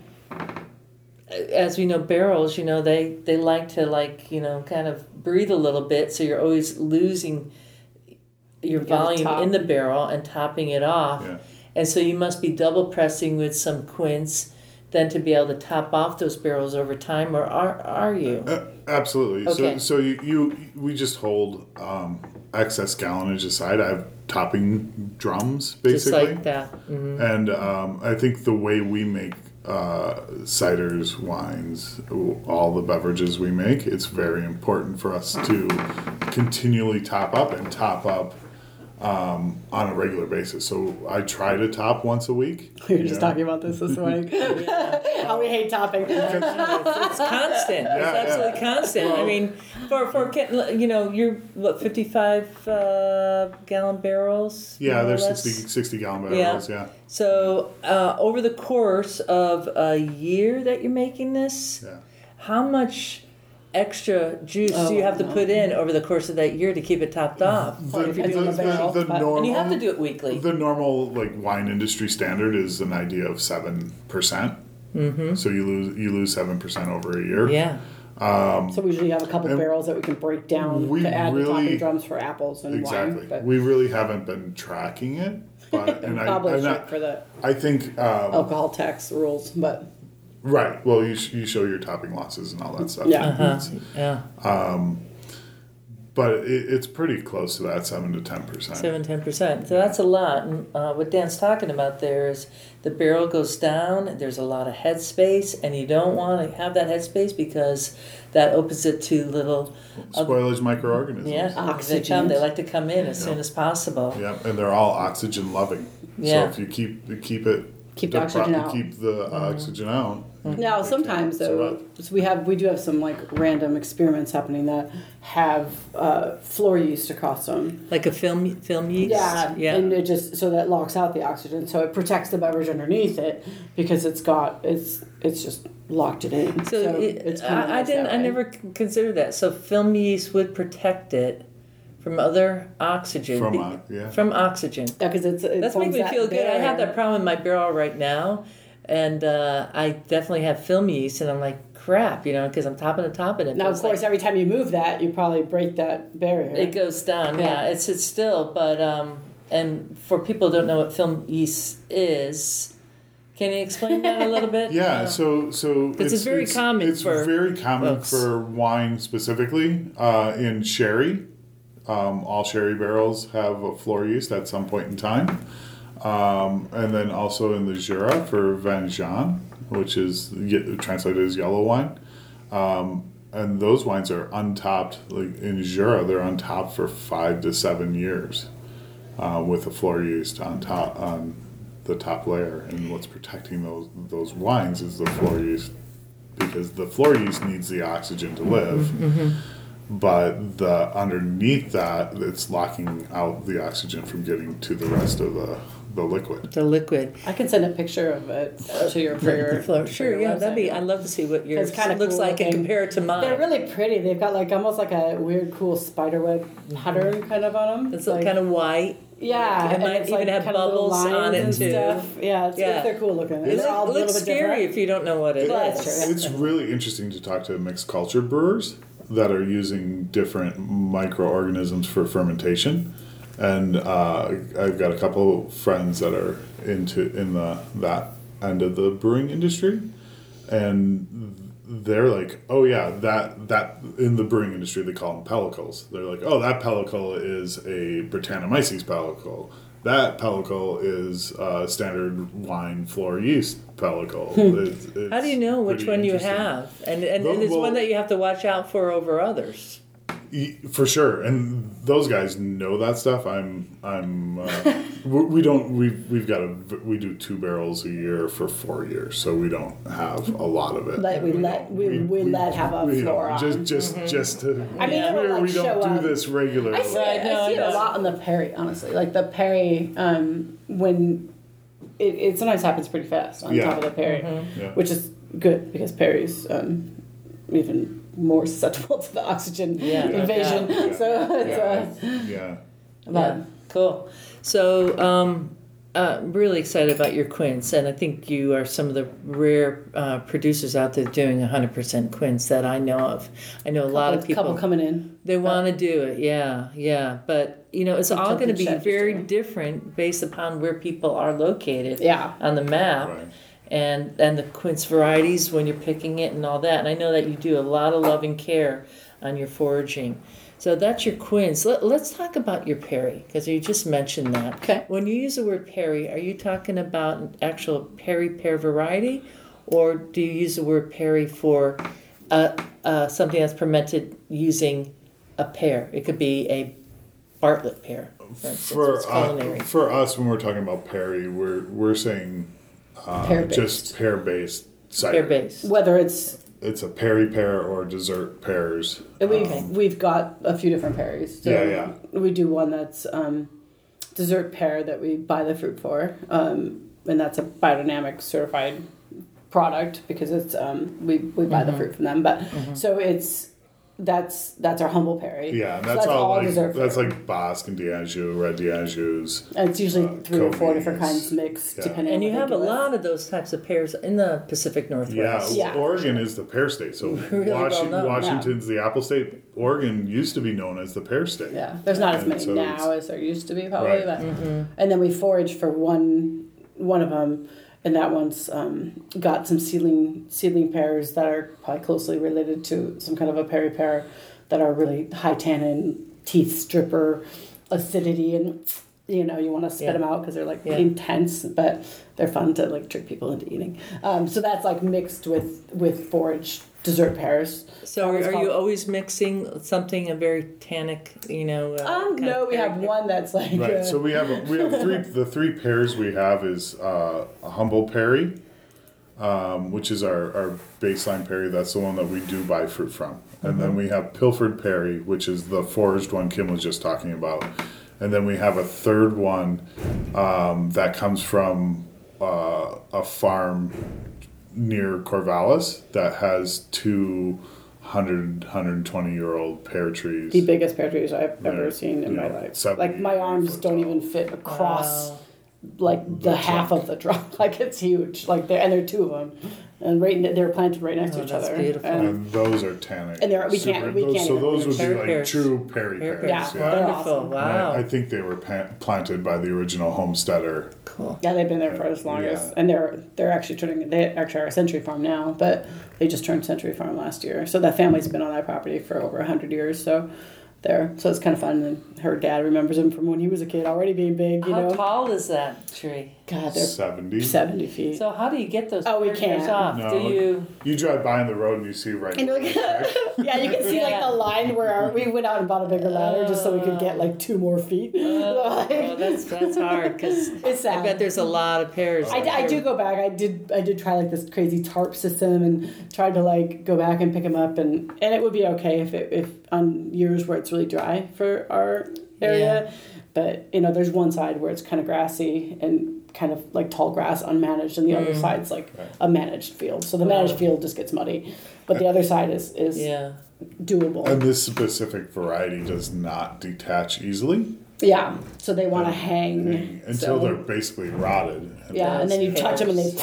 as we know, barrels, you know, they they like to like you know kind of breathe a little bit, so you're always losing your You gotta volume top. in the barrel and topping it off, Yeah. and so you must be double pressing with some quince, then to be able to top off those barrels over time, or are are you? Uh, absolutely. Okay. So, so you, you we just hold um, excess gallonage aside. I have topping drums, Just basically, like that. hmm and um, I think the way we make uh, ciders, wines, all the beverages we make, it's very important for us to continually top up and top up um, on a regular basis. So I try to top once a week. We were just Yeah. talking about this this morning. How we hate topping. It's constant. Yeah, it's absolutely constant. I mean, for for ca- you know, you're what fifty-five uh, gallon barrels. Yeah, more or there's less? sixty, sixty gallon barrels. Yeah. So uh, over the course of a year that you're making this, Yeah. how much extra juice Oh, do you have to no. put in over the course of that year to keep it topped off? Well, if you're doing a barrel, the, the but- normal, And you have to do it weekly. The normal like wine industry standard is an idea of seven percent. Mm-hmm. So you lose you lose seven percent over a year. Yeah. So we usually have a couple And barrels that we can break down we to add the really- topping drums for apples and Exactly. wine. But We really haven't been tracking it, but and I probably and should I, for the I think um, alcohol tax rules, but right. Well, you sh- you show your topping losses and all that stuff. Yeah. Uh-huh. Yeah. But it, it's pretty close to that seven to ten percent. Seven, ten percent. So that's a lot. And uh, what Dan's talking about there is the barrel goes down. There's a lot of head space, and you don't want to have that head space because that opens it to little. Spoilage microorganisms. Yeah, they Oxygen. come. They like to come in as Yeah. soon as possible. Yeah, and they're all oxygen loving. Yeah. So if you keep you keep it Keep the pro- oxygen out. keep the oxygen out. now sometimes though so we have we do have some like random experiments happening that have uh, floor yeast across them. Like a film film yeast. Yeah, Yeah. and it just so that locks out the oxygen, so it protects the beverage underneath it because it's got it's it's just locked it in. so it, it's coming I, I out didn't. that I way. never c- considered that. So film yeast would protect it from other oxygen. From be- uh, yeah. From oxygen. Yeah, because it's it That's forms making me that feel good. I have barrier. that problem in my barrel right now, and uh, I definitely have film yeast, and I'm like, crap, you know, because I'm topping and topping it. Now, but of it's course, like- every time you move that, you probably break that barrier. it goes down. Yeah, Yeah. it sits still. But um, and for people who don't know what film yeast is, Can you explain that a little bit? Yeah, so so Because it's very common It's for very common folks. for wine specifically uh, in sherry. Um, all sherry barrels have a floor yeast at some point in time, um, and then also in the Jura for Vin Jaune, which is ye- translated as yellow wine. Um, and those wines are untopped. Like in Jura, they're untopped for five to seven years uh, with the floor yeast on top on the top layer. And what's protecting those those wines is the floor yeast, because the floor yeast needs the oxygen to live. Mm-hmm. But the underneath that, it's locking out the oxygen from getting to the rest of the, the liquid. The liquid. I can send a picture of it to your for your, Flow. for Sure, your yeah, website. that'd be. I'd love to see what yours It's kinda looks cool like and looking. compare it to mine. They're really pretty. They've got like almost like a weird, cool spiderweb pattern kind of on them. It's like, kind of white. yeah, It and might it's even like have kind of little bubbles on lines it, and too. Stuff. Yeah, it's, Yeah. they're cool looking. It They're look- all a little looks bit scary different. if you don't know what it Well, is. that's true. It's really interesting to talk to mixed culture brewers that are using different microorganisms for fermentation. And uh, I've got a couple friends that are into in the that end of the brewing industry, and they're like, oh yeah, that that in the brewing industry they call them pellicles. They're like, oh, that pellicle is a Brettanomyces pellicle. That pellicle is a standard wine floor yeast pellicle. It's, it's How do you know which pretty one you interesting. have? And and, Well, and it's well- one that you have to watch out for over others. Y- For sure, and those guys know that stuff. I'm, I'm. Uh, we we don't. We we've got a. We do two barrels a year for four years, so we don't have a lot of it. Let we let we, we let have a we floor don't. on. Just just just to. I mean, it will, we- like, we don't show do up. this regularly. I see, Right, it, no, I see I it a know. lot on the Perry, honestly. Like the Perry, um, when it, it sometimes happens pretty fast on Yeah. top of the Perry, Yeah. which is good because Perry's um, even more susceptible to the oxygen Yeah, no invasion. doubt. So it's yeah, uh, yeah. but Yeah, cool. So, um, uh, I'm really excited about your quints, and I think you are some of the rare uh, producers out there doing one hundred percent quints that I know of. I know a lot of people. couple coming in. They want to do it, yeah, yeah. But, you know, it's Some all going to tilted be sheds, very too. different based upon where people are located Yeah. on the map. Right. And, and the quince varieties when you're picking it and all that. And I know that you do a lot of love and care on your foraging. So that's your quince. Let, let's talk about your Perry, because you just mentioned that. Okay. When you use the word Perry, are you talking about an actual Perry pear variety? Or do you use the word Perry for uh, uh, something that's fermented using a pear? It could be a Bartlett pear, for instance. For It's uh, culinary. for us, when we're talking about Perry, we're we're saying uh, Pear-based. just pear based cider. Pear based. Whether it's It's a Perry pear or dessert pears. and we've Okay. we've got a few different Perrys. So Yeah, yeah. We do one that's um, dessert pear that we buy the fruit for, um, and that's a biodynamic certified product because it's um, we we buy Mm-hmm. the fruit from them. But so it's that's that's our humble Perry. Yeah, and So that's, all, like dessert that's pear. like Basque and Diageo, red Diageos. And it's usually uh, three or four Kobe's. different kinds mixed, Yeah. depending. And on you what have they a do with. lot of those types of pears in the Pacific Yeah, Northwest. Yeah. Oregon is the pear state. So Really well Washi- known, Washington's the apple state. Oregon used to be known as the pear state. Yeah, there's not as And many so now it's- as there used to be, probably. Right. But Mm-hmm. and then we forage for one one of them, and that one's um, got some seedling seedling pears that are probably closely related to some kind of a Perry pear that are really high tannin, teeth stripper, acidity, and you know you want to spit Yeah. them out because they're like Yeah. intense, but they're fun to like trick people into eating. Um, so that's like mixed with with forage dessert pears. So That are, one's are called- you always mixing something a very tannic, you know? Uh, Um, kind no, of we have pear- one that's like Right. uh, So we have a, we have three. The three pears we have is uh, a humble Perry, um, which is our, our baseline Perry. That's the one that we do buy fruit from. And then we have Pilfered Perry, which is the foraged one Kim was just talking about. And then we have a third one um, that comes from uh, a farm near Corvallis that has two one hundred, one hundred twenty year old pear trees. the biggest pear trees I've ever They're, seen in you my know, life. seventy Like my arms foot don't tall. even fit across Wow. like the, The half trunk. of the trunk. Like it's huge. Like they're and they're two of them, and right ne- they're planted right next Oh, to each that's other. beautiful. And, And those are tannic. And they're- we can't- we those, can't So even those would be pear like pears. true Perry Pear pears. Yeah, Yeah. they're Wonderful. awesome. Wow. I, I think they were pa- planted by the original homesteader. Cool. yeah, they've been there for as long as, Yeah. and they're they're actually turning. They actually are a Century Farm now, but they just turned Century Farm last year. So that family's been on that property for over a hundred years. So there, so it's kind of fun. And her dad remembers him from when he was a kid, already being big. You How know, tall is that tree? God, they're seventy. seventy feet. So how do you get those Oh, we pear pears can't. off? No, Do you? You drive by on the road and you see right. And you're like, yeah, you can see like Yeah. the line where our, we went out and bought a bigger ladder just so we could get like two more feet. Oh, that's that's hard because It's sad. I bet there's a lot of pears. I, I do go back. I did. I did try like this crazy tarp system and tried to like go back and pick them up, and, and it would be okay if it, if on years where it's really dry for our area. But you know, there's one side where it's kind of grassy and kind of like tall grass, unmanaged, and the other side's like a managed field. So the managed field just gets muddy, but the other side is is Yeah. doable. And this specific variety does not detach easily Yeah. So they want to hang until so- they're basically rotted. Yeah, and then you touch them and they.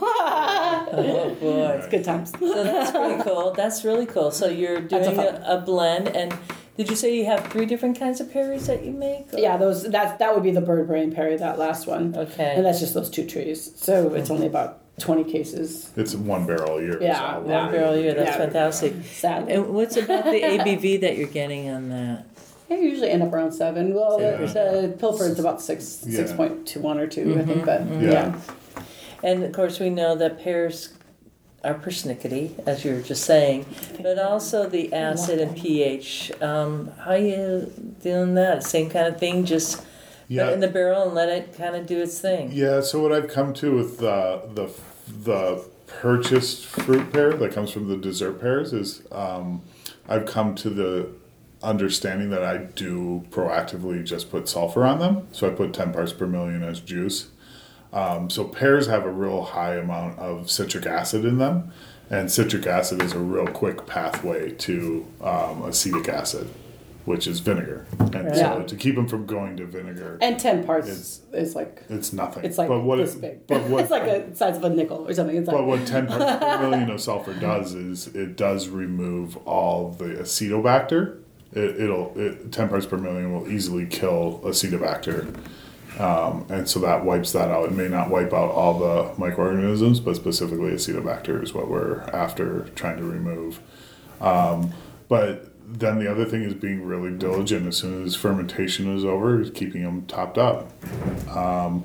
Oh boy. It's good times. So that's pretty cool. That's really cool. So you're That's a doing fun- a, a blend, and did you say you have three different kinds of pears that you make? or- Yeah, those that that would be the bird brain Perry, that last one. Okay. And that's just those two trees. So it's only about twenty cases. It's one barrel a year. Yeah, so one One barrel a year. That's Yeah. fantastic. Sadly. And what's about the A B V that you're getting on that? They usually end up around seven. Well, Yeah. the, the Pilford's about six, Yeah. six point two one or two, I think. But Yeah. yeah. And of course, we know that pears are persnickety, as you were just saying, but also the acid and pH. Um, how you doing that? Same kind of thing, just put Yeah. it in the barrel and let it kind of do its thing. Yeah, so what I've come to with uh, the the purchased fruit pear that comes from the dessert pears is um, I've come to the understanding that I do proactively just put sulfur on them. So I put ten parts per million as juice. Um, so pears have a real high amount of citric acid in them, and citric acid is a real quick pathway to um, acetic acid, which is vinegar. And so Yeah. to keep them from going to vinegar, And ten parts It's- is like it's nothing. it's like but what this it, big. But what it's like the size of a nickel or something. It's like But what ten parts per million of sulfur does is it does remove all the acetobacter. It, it'll it, ten parts per million will easily kill acetobacter, um, and so that wipes that out. It may not wipe out all the microorganisms, but specifically acetobacter is what we're after trying to remove. Um, but then the other thing is being really diligent as soon as fermentation is over, is keeping them topped up. Um,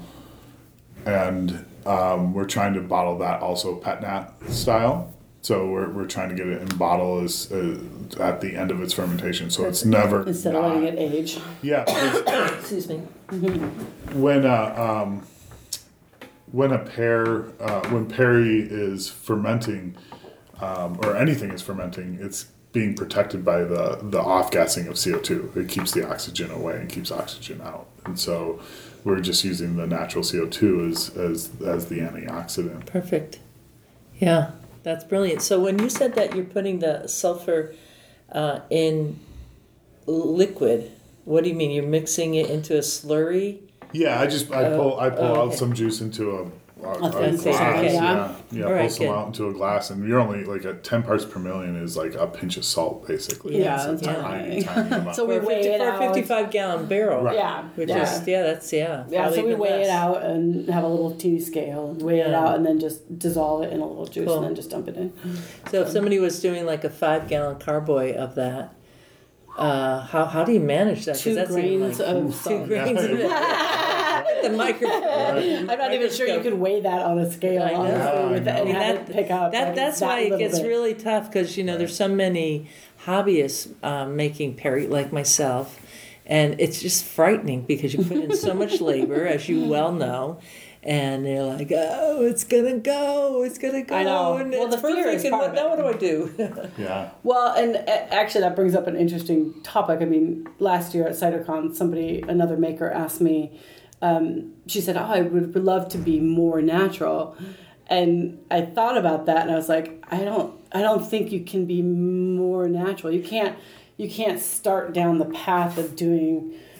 and um, we're trying to bottle that also pet nat style. So we're, we're trying to get it in bottle as, uh, at the end of its fermentation, so it's never instead of not- letting it age. Yeah, because Excuse me. when a um, when a pear uh, when Perry is fermenting, um, or anything is fermenting, it's being protected by the the off gassing of C O two. It keeps the oxygen away and keeps oxygen out, and so we're just using the natural C O two as as as the antioxidant. Perfect. Yeah, that's brilliant. So when you said that you're putting the sulfur uh, in liquid, what do you mean? You're mixing it into a slurry? Yeah, I just I pull I pull oh, out okay. some juice into a, a, a Okay, glass. okay. Yeah, yeah, All pull right, some good. out into a glass, and you're only like at ten parts per million is like a pinch of salt, basically. Yeah, it's a that's tiny, fine. tiny amount. So we For a weigh fifty, it for a out. fifty-five gallon barrel. Right. Yeah, Which yeah. is, yeah, that's, yeah. Yeah, probably so we even weigh less. it out and have a little teeny scale and weigh it Yeah. out and then just dissolve it in a little juice Cool. and then just dump it in. So if somebody was doing like a five gallon carboy of that, uh, how how do you manage that? 'Cause Two that's even grains like, of two salt. grains of the microphone. I'm not even sure you could weigh that on a scale, I know. honestly, Yeah, with I and know. have it pick up. That like, that's that why it little gets bit. really tough because you know there's so many hobbyists um, making Perry like myself, and it's just frightening because you put in so much labor, as you well know. And they're like, oh, it's gonna go, it's gonna go. I know. And Well, it's the fear is perfect. And part what, of now it. what do I do? Yeah. Well, and uh, actually, that brings up an interesting topic. I mean, last year at CiderCon, somebody, another maker, asked me. Um, she said, "Oh, I would, would love to be more natural," and I thought about that, and I was like, "I don't, I don't think you can be more natural. You can't, you can't start down the path of doing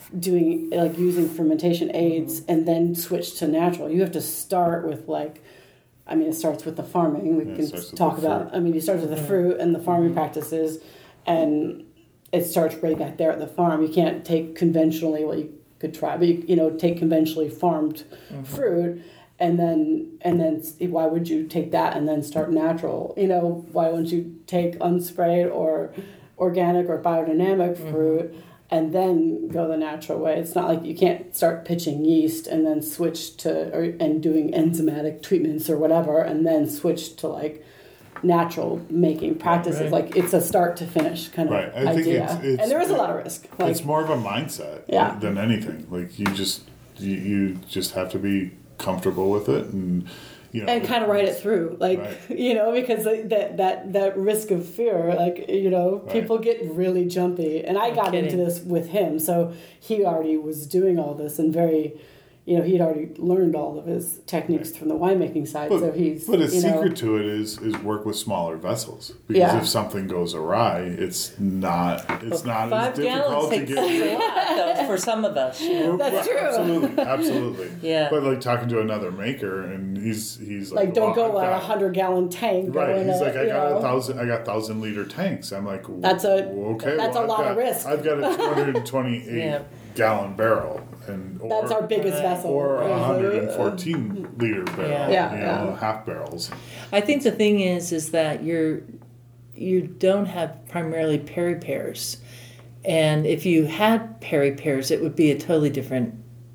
doing like using fermentation aids and then switch to natural. You have to start with like, I mean, it starts with the farming. We Yeah, it can starts with talk the about. fruit. I mean, it starts with the fruit and the farming practices, and it starts right back there at the farm. You can't take conventionally. Well, you could try, but you, you know, take conventionally farmed fruit, and then and then why would you take that and then start natural? You know, why wouldn't you take unsprayed or organic or biodynamic fruit? And then go the natural way. It's not like you can't start pitching yeast and then switch to or, and doing enzymatic treatments or whatever, and then switch to like natural making practices. Right. Like it's a start to finish kind of Right. I think idea. it's- it's- and there is a lot of risk. Like, It's more of a mindset Yeah. than anything. Like you just you, you just have to be comfortable with it, and you know, and kind of write it through, like Right. you know, because like, that that that risk of fear, like you know, Right. people get really jumpy, and I No got into kidding. this with him, so he already was doing all this and very, you know, he'd already learned all of his techniques from the winemaking side, But, so he's but a you know, secret to it is is work with smaller vessels, because Yeah. if something goes awry, it's not it's not Five as difficult gallons to takes get. a lot, though, for some of us. You know? That's Well, true. Absolutely, absolutely. Yeah. But like talking to another maker, and he's he's like, like don't well, go I've at a got- hundred gallon tank. go Right, in he's a, like, I you got know, a thousand, I got thousand liter tanks. I'm like, That's a- okay. that's well, a I've lot got, of risk. I've got a two hundred twenty-eight Yeah. gallon barrel, and or, That's our biggest Right. vessel. or a Uh, hundred liter barrel, Yeah. Yeah, you yeah. know, half barrels. I think the thing is, is that you're you don't have primarily peri pairs, and if you had peri pairs, it would be a totally different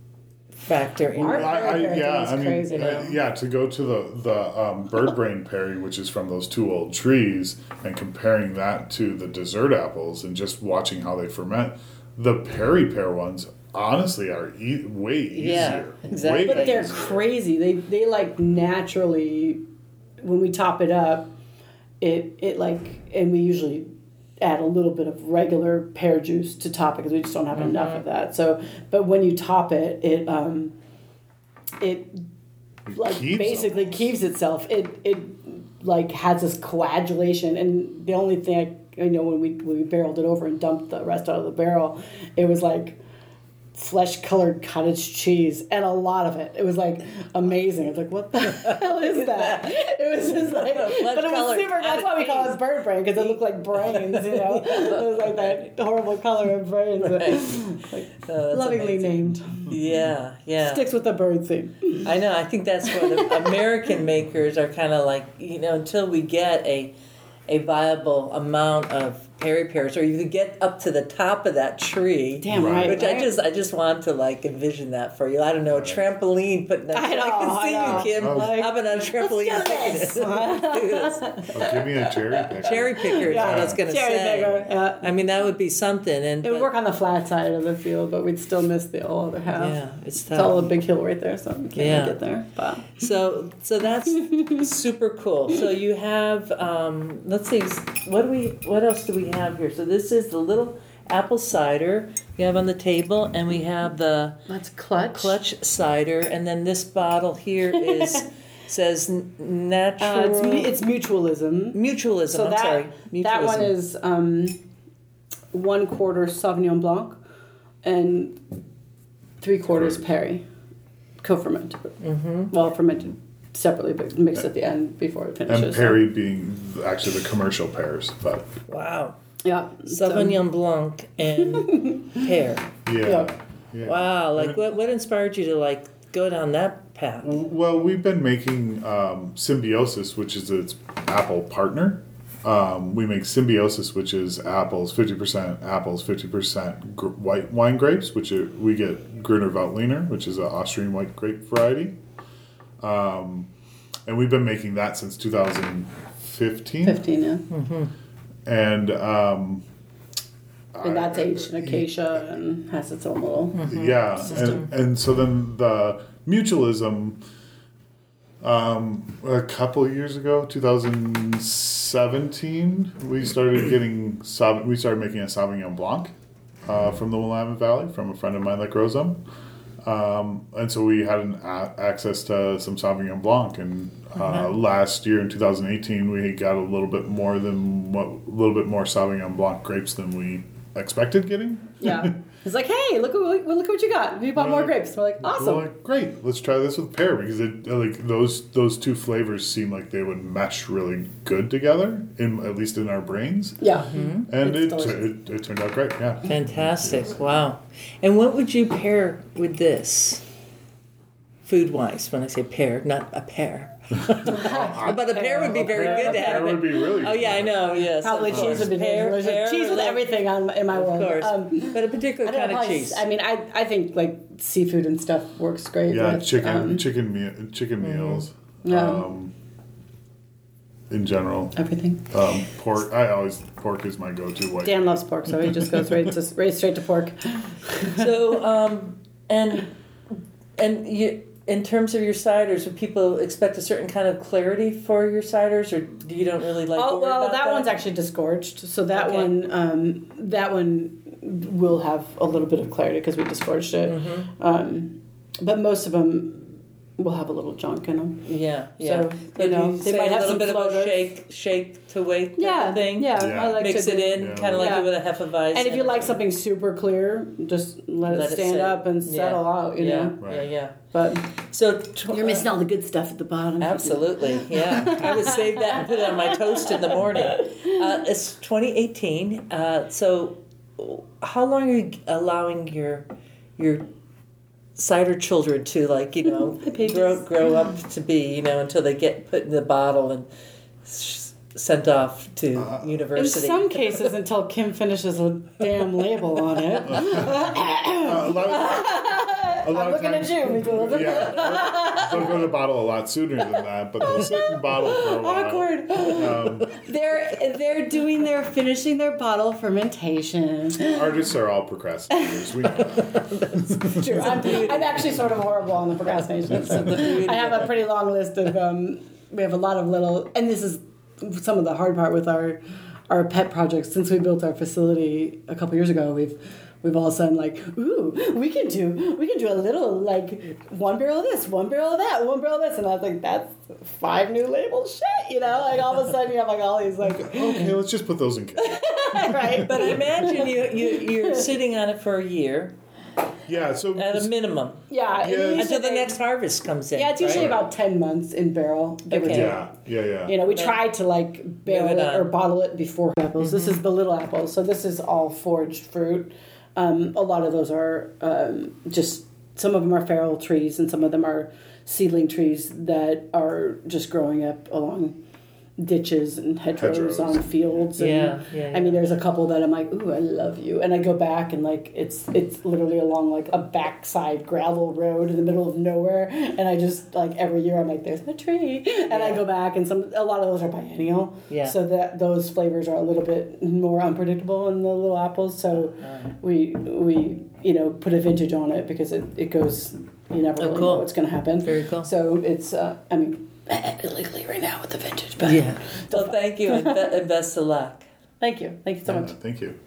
factor in Our it. I, I, Perry yeah, is I mean, crazy uh, now. yeah. To go to the the um, bird brain perry, which is from those two old trees, and comparing that to the dessert apples, and just watching how they ferment, the perry pear ones honestly are e- way easier. Yeah, exactly. Way But they're easier. crazy. They they like naturally, when we top it up, it it like, and we usually add a little bit of regular pear juice to top it because we just don't have Mm-hmm. enough of that. So, but when you top it, it um, it like keeps basically almost. keeps itself. It it like has this coagulation, and the only thing I, you know when we when we barreled it over and dumped the rest out of the barrel, it was like flesh colored cottage cheese, and a lot of it. It was like amazing. It's like, what the hell is that? It was just like, but it was Flesh-colored super. That's why we call it bird brain, because it looked like brains. You know, it was like that horrible color of brains. Like, Oh, that's lovingly amazing. named. Yeah, yeah. Sticks with the bird theme. I know. I think that's what the American makers are kind of like. You know, until we get a a viable amount of peri pears, or you could get up to the top of that tree. Damn Right. right. Which I right? just, I just want to like envision that for you. I don't know, a trampoline, putting that. I know, I can see I know. you, Kim, Oh. hopping on a trampoline. Let's do this. Let's do this. Oh, give me a cherry picker. Cherry picker is what I was going to Cherry say. picker, yeah. I mean, that would be something. And It would but- work on the flat side of the field, but we'd still miss the whole other half. Yeah, it's It's all a tough. big hill right there, so we can't Yeah. get there. But So, so that's super cool. So you have, um, let's see, what do we, what else do we have here? So this is the little apple cider we have on the table, and we have the that's clutch. clutch cider, and then this bottle here is says n- natural. Uh, it's, mu- it's mutualism. mutualism. So I'm that sorry, mutualism. that one is um, one quarter Sauvignon Blanc and three quarters Perry, co-fermented. Mm-hmm. Well, fermented separately, but mixed at the end before it finishes. And perry being actually the commercial pears, but wow. Yeah. so- Sauvignon Blanc and pear. yeah. Yeah. yeah. Wow, like what what inspired you to like go down that path? Well, we've been making um, Symbiosis, which is its apple partner. Um, we make Symbiosis, which is apples, fifty percent apples, fifty percent gr- white wine grapes, which are, we get Gruner Veltliner, which is an Austrian white grape variety. Um, and we've been making that since two thousand fifteen. Fifteen, yeah. And um, And that's aged in acacia and has its own little. yeah, and, and so then the mutualism, um, a couple of years ago, two thousand seventeen, we started getting Sav- we started making a Sauvignon Blanc uh, from the Willamette Valley from a friend of mine that grows them, um, and so we had an a- access to some Sauvignon Blanc. And uh, last year in two thousand eighteen, we got a little bit more than what a little bit more Sauvignon Blanc grapes than we expected getting. Yeah. He's like, hey, look what look what you got. We bought more grapes. We're like, awesome. We're like, great, let's try this with pear because it like those those two flavors seem like they would mesh really good together, in at least in our brains. Yeah. And It's it, delicious. it it turned out great. Yeah. Fantastic. Wow. And what would you pair with this? Food-wise, when I say pair, not a pear. But a pear would be very good to Pear have. would be really Oh yeah, I know. Yes, Probably of cheese course. would be pear, delicious. pear, Cheese with like- everything on in my Of world. course, Um, but a particular I don't kind know, of probably- cheese. I mean, I I think like seafood and stuff works great. Yeah, with, chicken um, chicken meal, chicken meals. Yeah. Um, in general, everything. um, pork. I always pork is my go-to. White. Dan loves pork, so he just goes right to right straight to pork. So, um, and and you, in terms of your ciders, would people expect a certain kind of clarity for your ciders, or do you don't really like? Oh worry well, about that, one's actually disgorged, so that Okay. one um, that one will have a little bit of clarity because we disgorged it. Mm-hmm. Um, but most of them will have a little junk in them. Yeah, yeah. So, So you do know, you they say might a have little some bit of a floaters. shake, shake to wait type Yeah, of thing. yeah, Yeah. I like Mix to it do- in, Yeah. kind of like Yeah. it with a Hefeweizen. And if you like something super clear, just let, Let it it stand sit. up and Yeah. settle out. You yeah, know, yeah, Right. yeah. but So tw- you're missing all the good stuff at the bottom. Absolutely, yeah. I would save that and put it on my toast in the morning. Uh, it's twenty eighteen. Uh, so, how long are you allowing your your cider children to, like, you know, Pages. grow grow up to be, you know, until they get put in the bottle and s- sent off to In university? some cases, until Kim finishes a damn label on it. Uh, a lot of, a lot I'm of looking at times, you, Nicole. yeah, they'll go to the bottle a lot sooner than that, but they'll sit in bottle for a while. Awkward. Um, They're they're doing their finishing their bottle fermentation. artists are all procrastinators. We know that. True. I'm, I'm actually sort of horrible on the procrastination. So I have a pretty long list of. Um, we have a lot of little, and this is some of the hard part with our our pet projects. Since we built our facility a couple years ago, we've we've all of a sudden like, ooh, we can do we can do a little like one barrel of this, one barrel of that, one barrel of this, and I was like, that's five new labels, shit, you know, like all of a sudden you have like all these like, Okay, let's just put those in. right, But I imagine you, you, you're sitting on it for a year Yeah, so at a minimum yeah, Yeah. usually- until the next harvest comes in. yeah, it's usually right? about ten months in barrel. Give or Okay. take. yeah, yeah, yeah. You know, we Then try to like barrel move it it or on. Mm-hmm. bottle it before apples. This is the little apples, so this is all foraged fruit. Um, a lot of those are um, just some of them are feral trees, and some of them are seedling trees that are just growing up along ditches and hedgerows, Hedgerows. on fields. And, Yeah, yeah, I mean, yeah. there's a couple that I'm like, ooh, I love you, and I go back and like it's it's literally along like a backside gravel road in the middle of nowhere, and I just like every year I'm like, there's the tree, and I Yeah. go back, and some a lot of those are biennial, Yeah. so that those flavors are a little bit more unpredictable in the little apples. So we we you know put a vintage on it because it, it goes. You never Oh, really cool. know what's going to happen. Very cool. So it's uh, I mean illegally right now with the vintage, but Yeah. Well, thank you and, be- and best of luck. thank you, thank you so Yeah, much. thank you.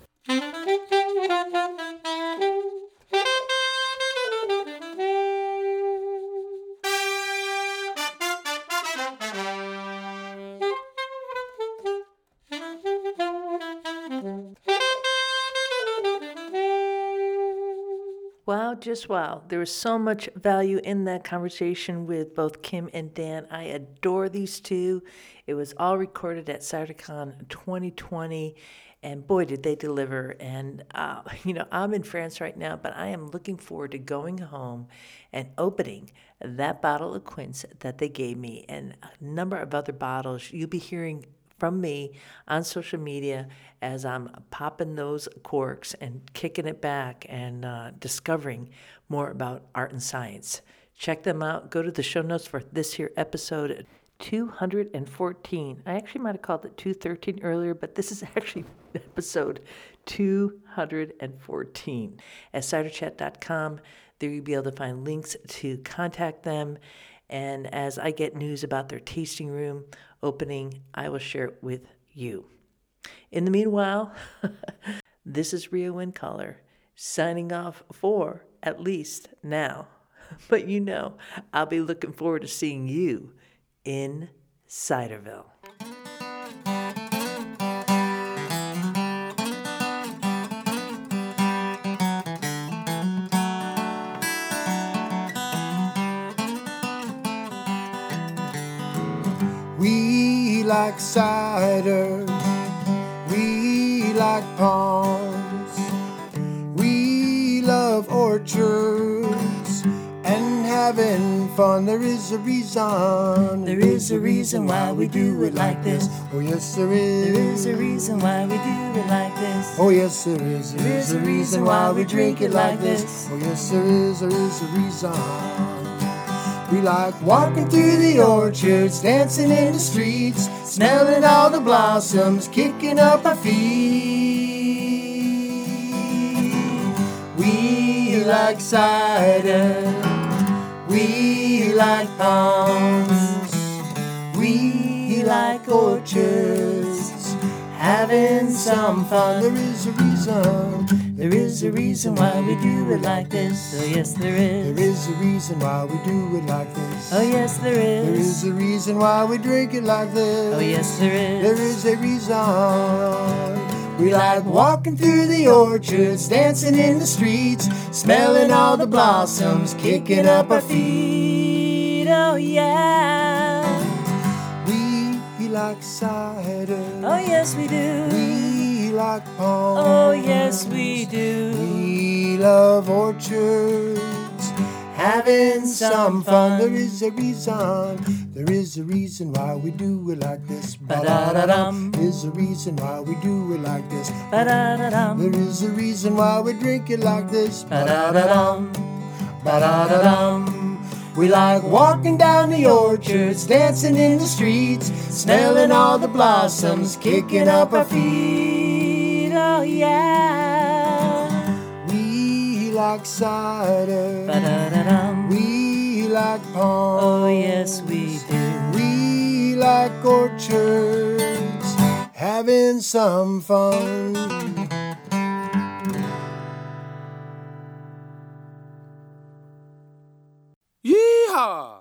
Wow, just wow. There was so much value in that conversation with both Kim and Dan. I adore these two. It was all recorded at CiderCon twenty twenty, and boy, did they deliver. And, uh, you know, I'm in France right now, but I am looking forward to going home and opening that bottle of Quince that they gave me and a number of other bottles. You'll be hearing from me on social media as I'm popping those corks and kicking it back and uh, discovering more about art and science. Check them out. Go to the show notes for this here episode two hundred fourteen. I actually might have called it two thirteen earlier, but this is actually episode two hundred fourteen. At cider chat dot com, there you'll be able to find links to contact them. And as I get news about their tasting room opening, I will share it with you. In the meanwhile, this is Rio Windcaller signing off for at least now. But you know, I'll be looking forward to seeing you in Ciderville. like cider. We like palms. We love orchards and having fun. There is a reason. There is a reason why we do it like this. Oh yes, there is. There is a reason why we do it like this. Oh yes, there is. There is a reason why we drink it like this. Oh yes, there is. There is a reason. We like walking through the orchards, dancing in the streets, smelling all the blossoms, kicking up our feet. We like cider. We like palms. We like orchards, having some fun. There is a reason. There is a reason why we do it like this. Oh yes, there is. There is a reason why we do it like this. Oh yes, there is. There is a reason why we drink it like this. Oh yes, there is. There is a reason. We like walking through the orchards, dancing in the streets, smelling all the blossoms, kicking up our feet. Oh yeah. We like cider. Oh yes, we do. We like palms. Oh yes, we do. We love orchards, having some fun. There is a reason. There is a reason why we do it like this. Ba-da-da-dum. There is a reason why we do it like this. Ba-da-da-dum. There is a reason why we drink it like this. Ba-da-da-dum. Ba-da-da-dum. We like walking down the orchards, dancing in the streets, smelling all the blossoms, kicking up our feet. Oh yeah. We like cider. Ba-da-da-dum. We like palms. Oh yes, we do. We like orchards, having some fun. Yeehaw!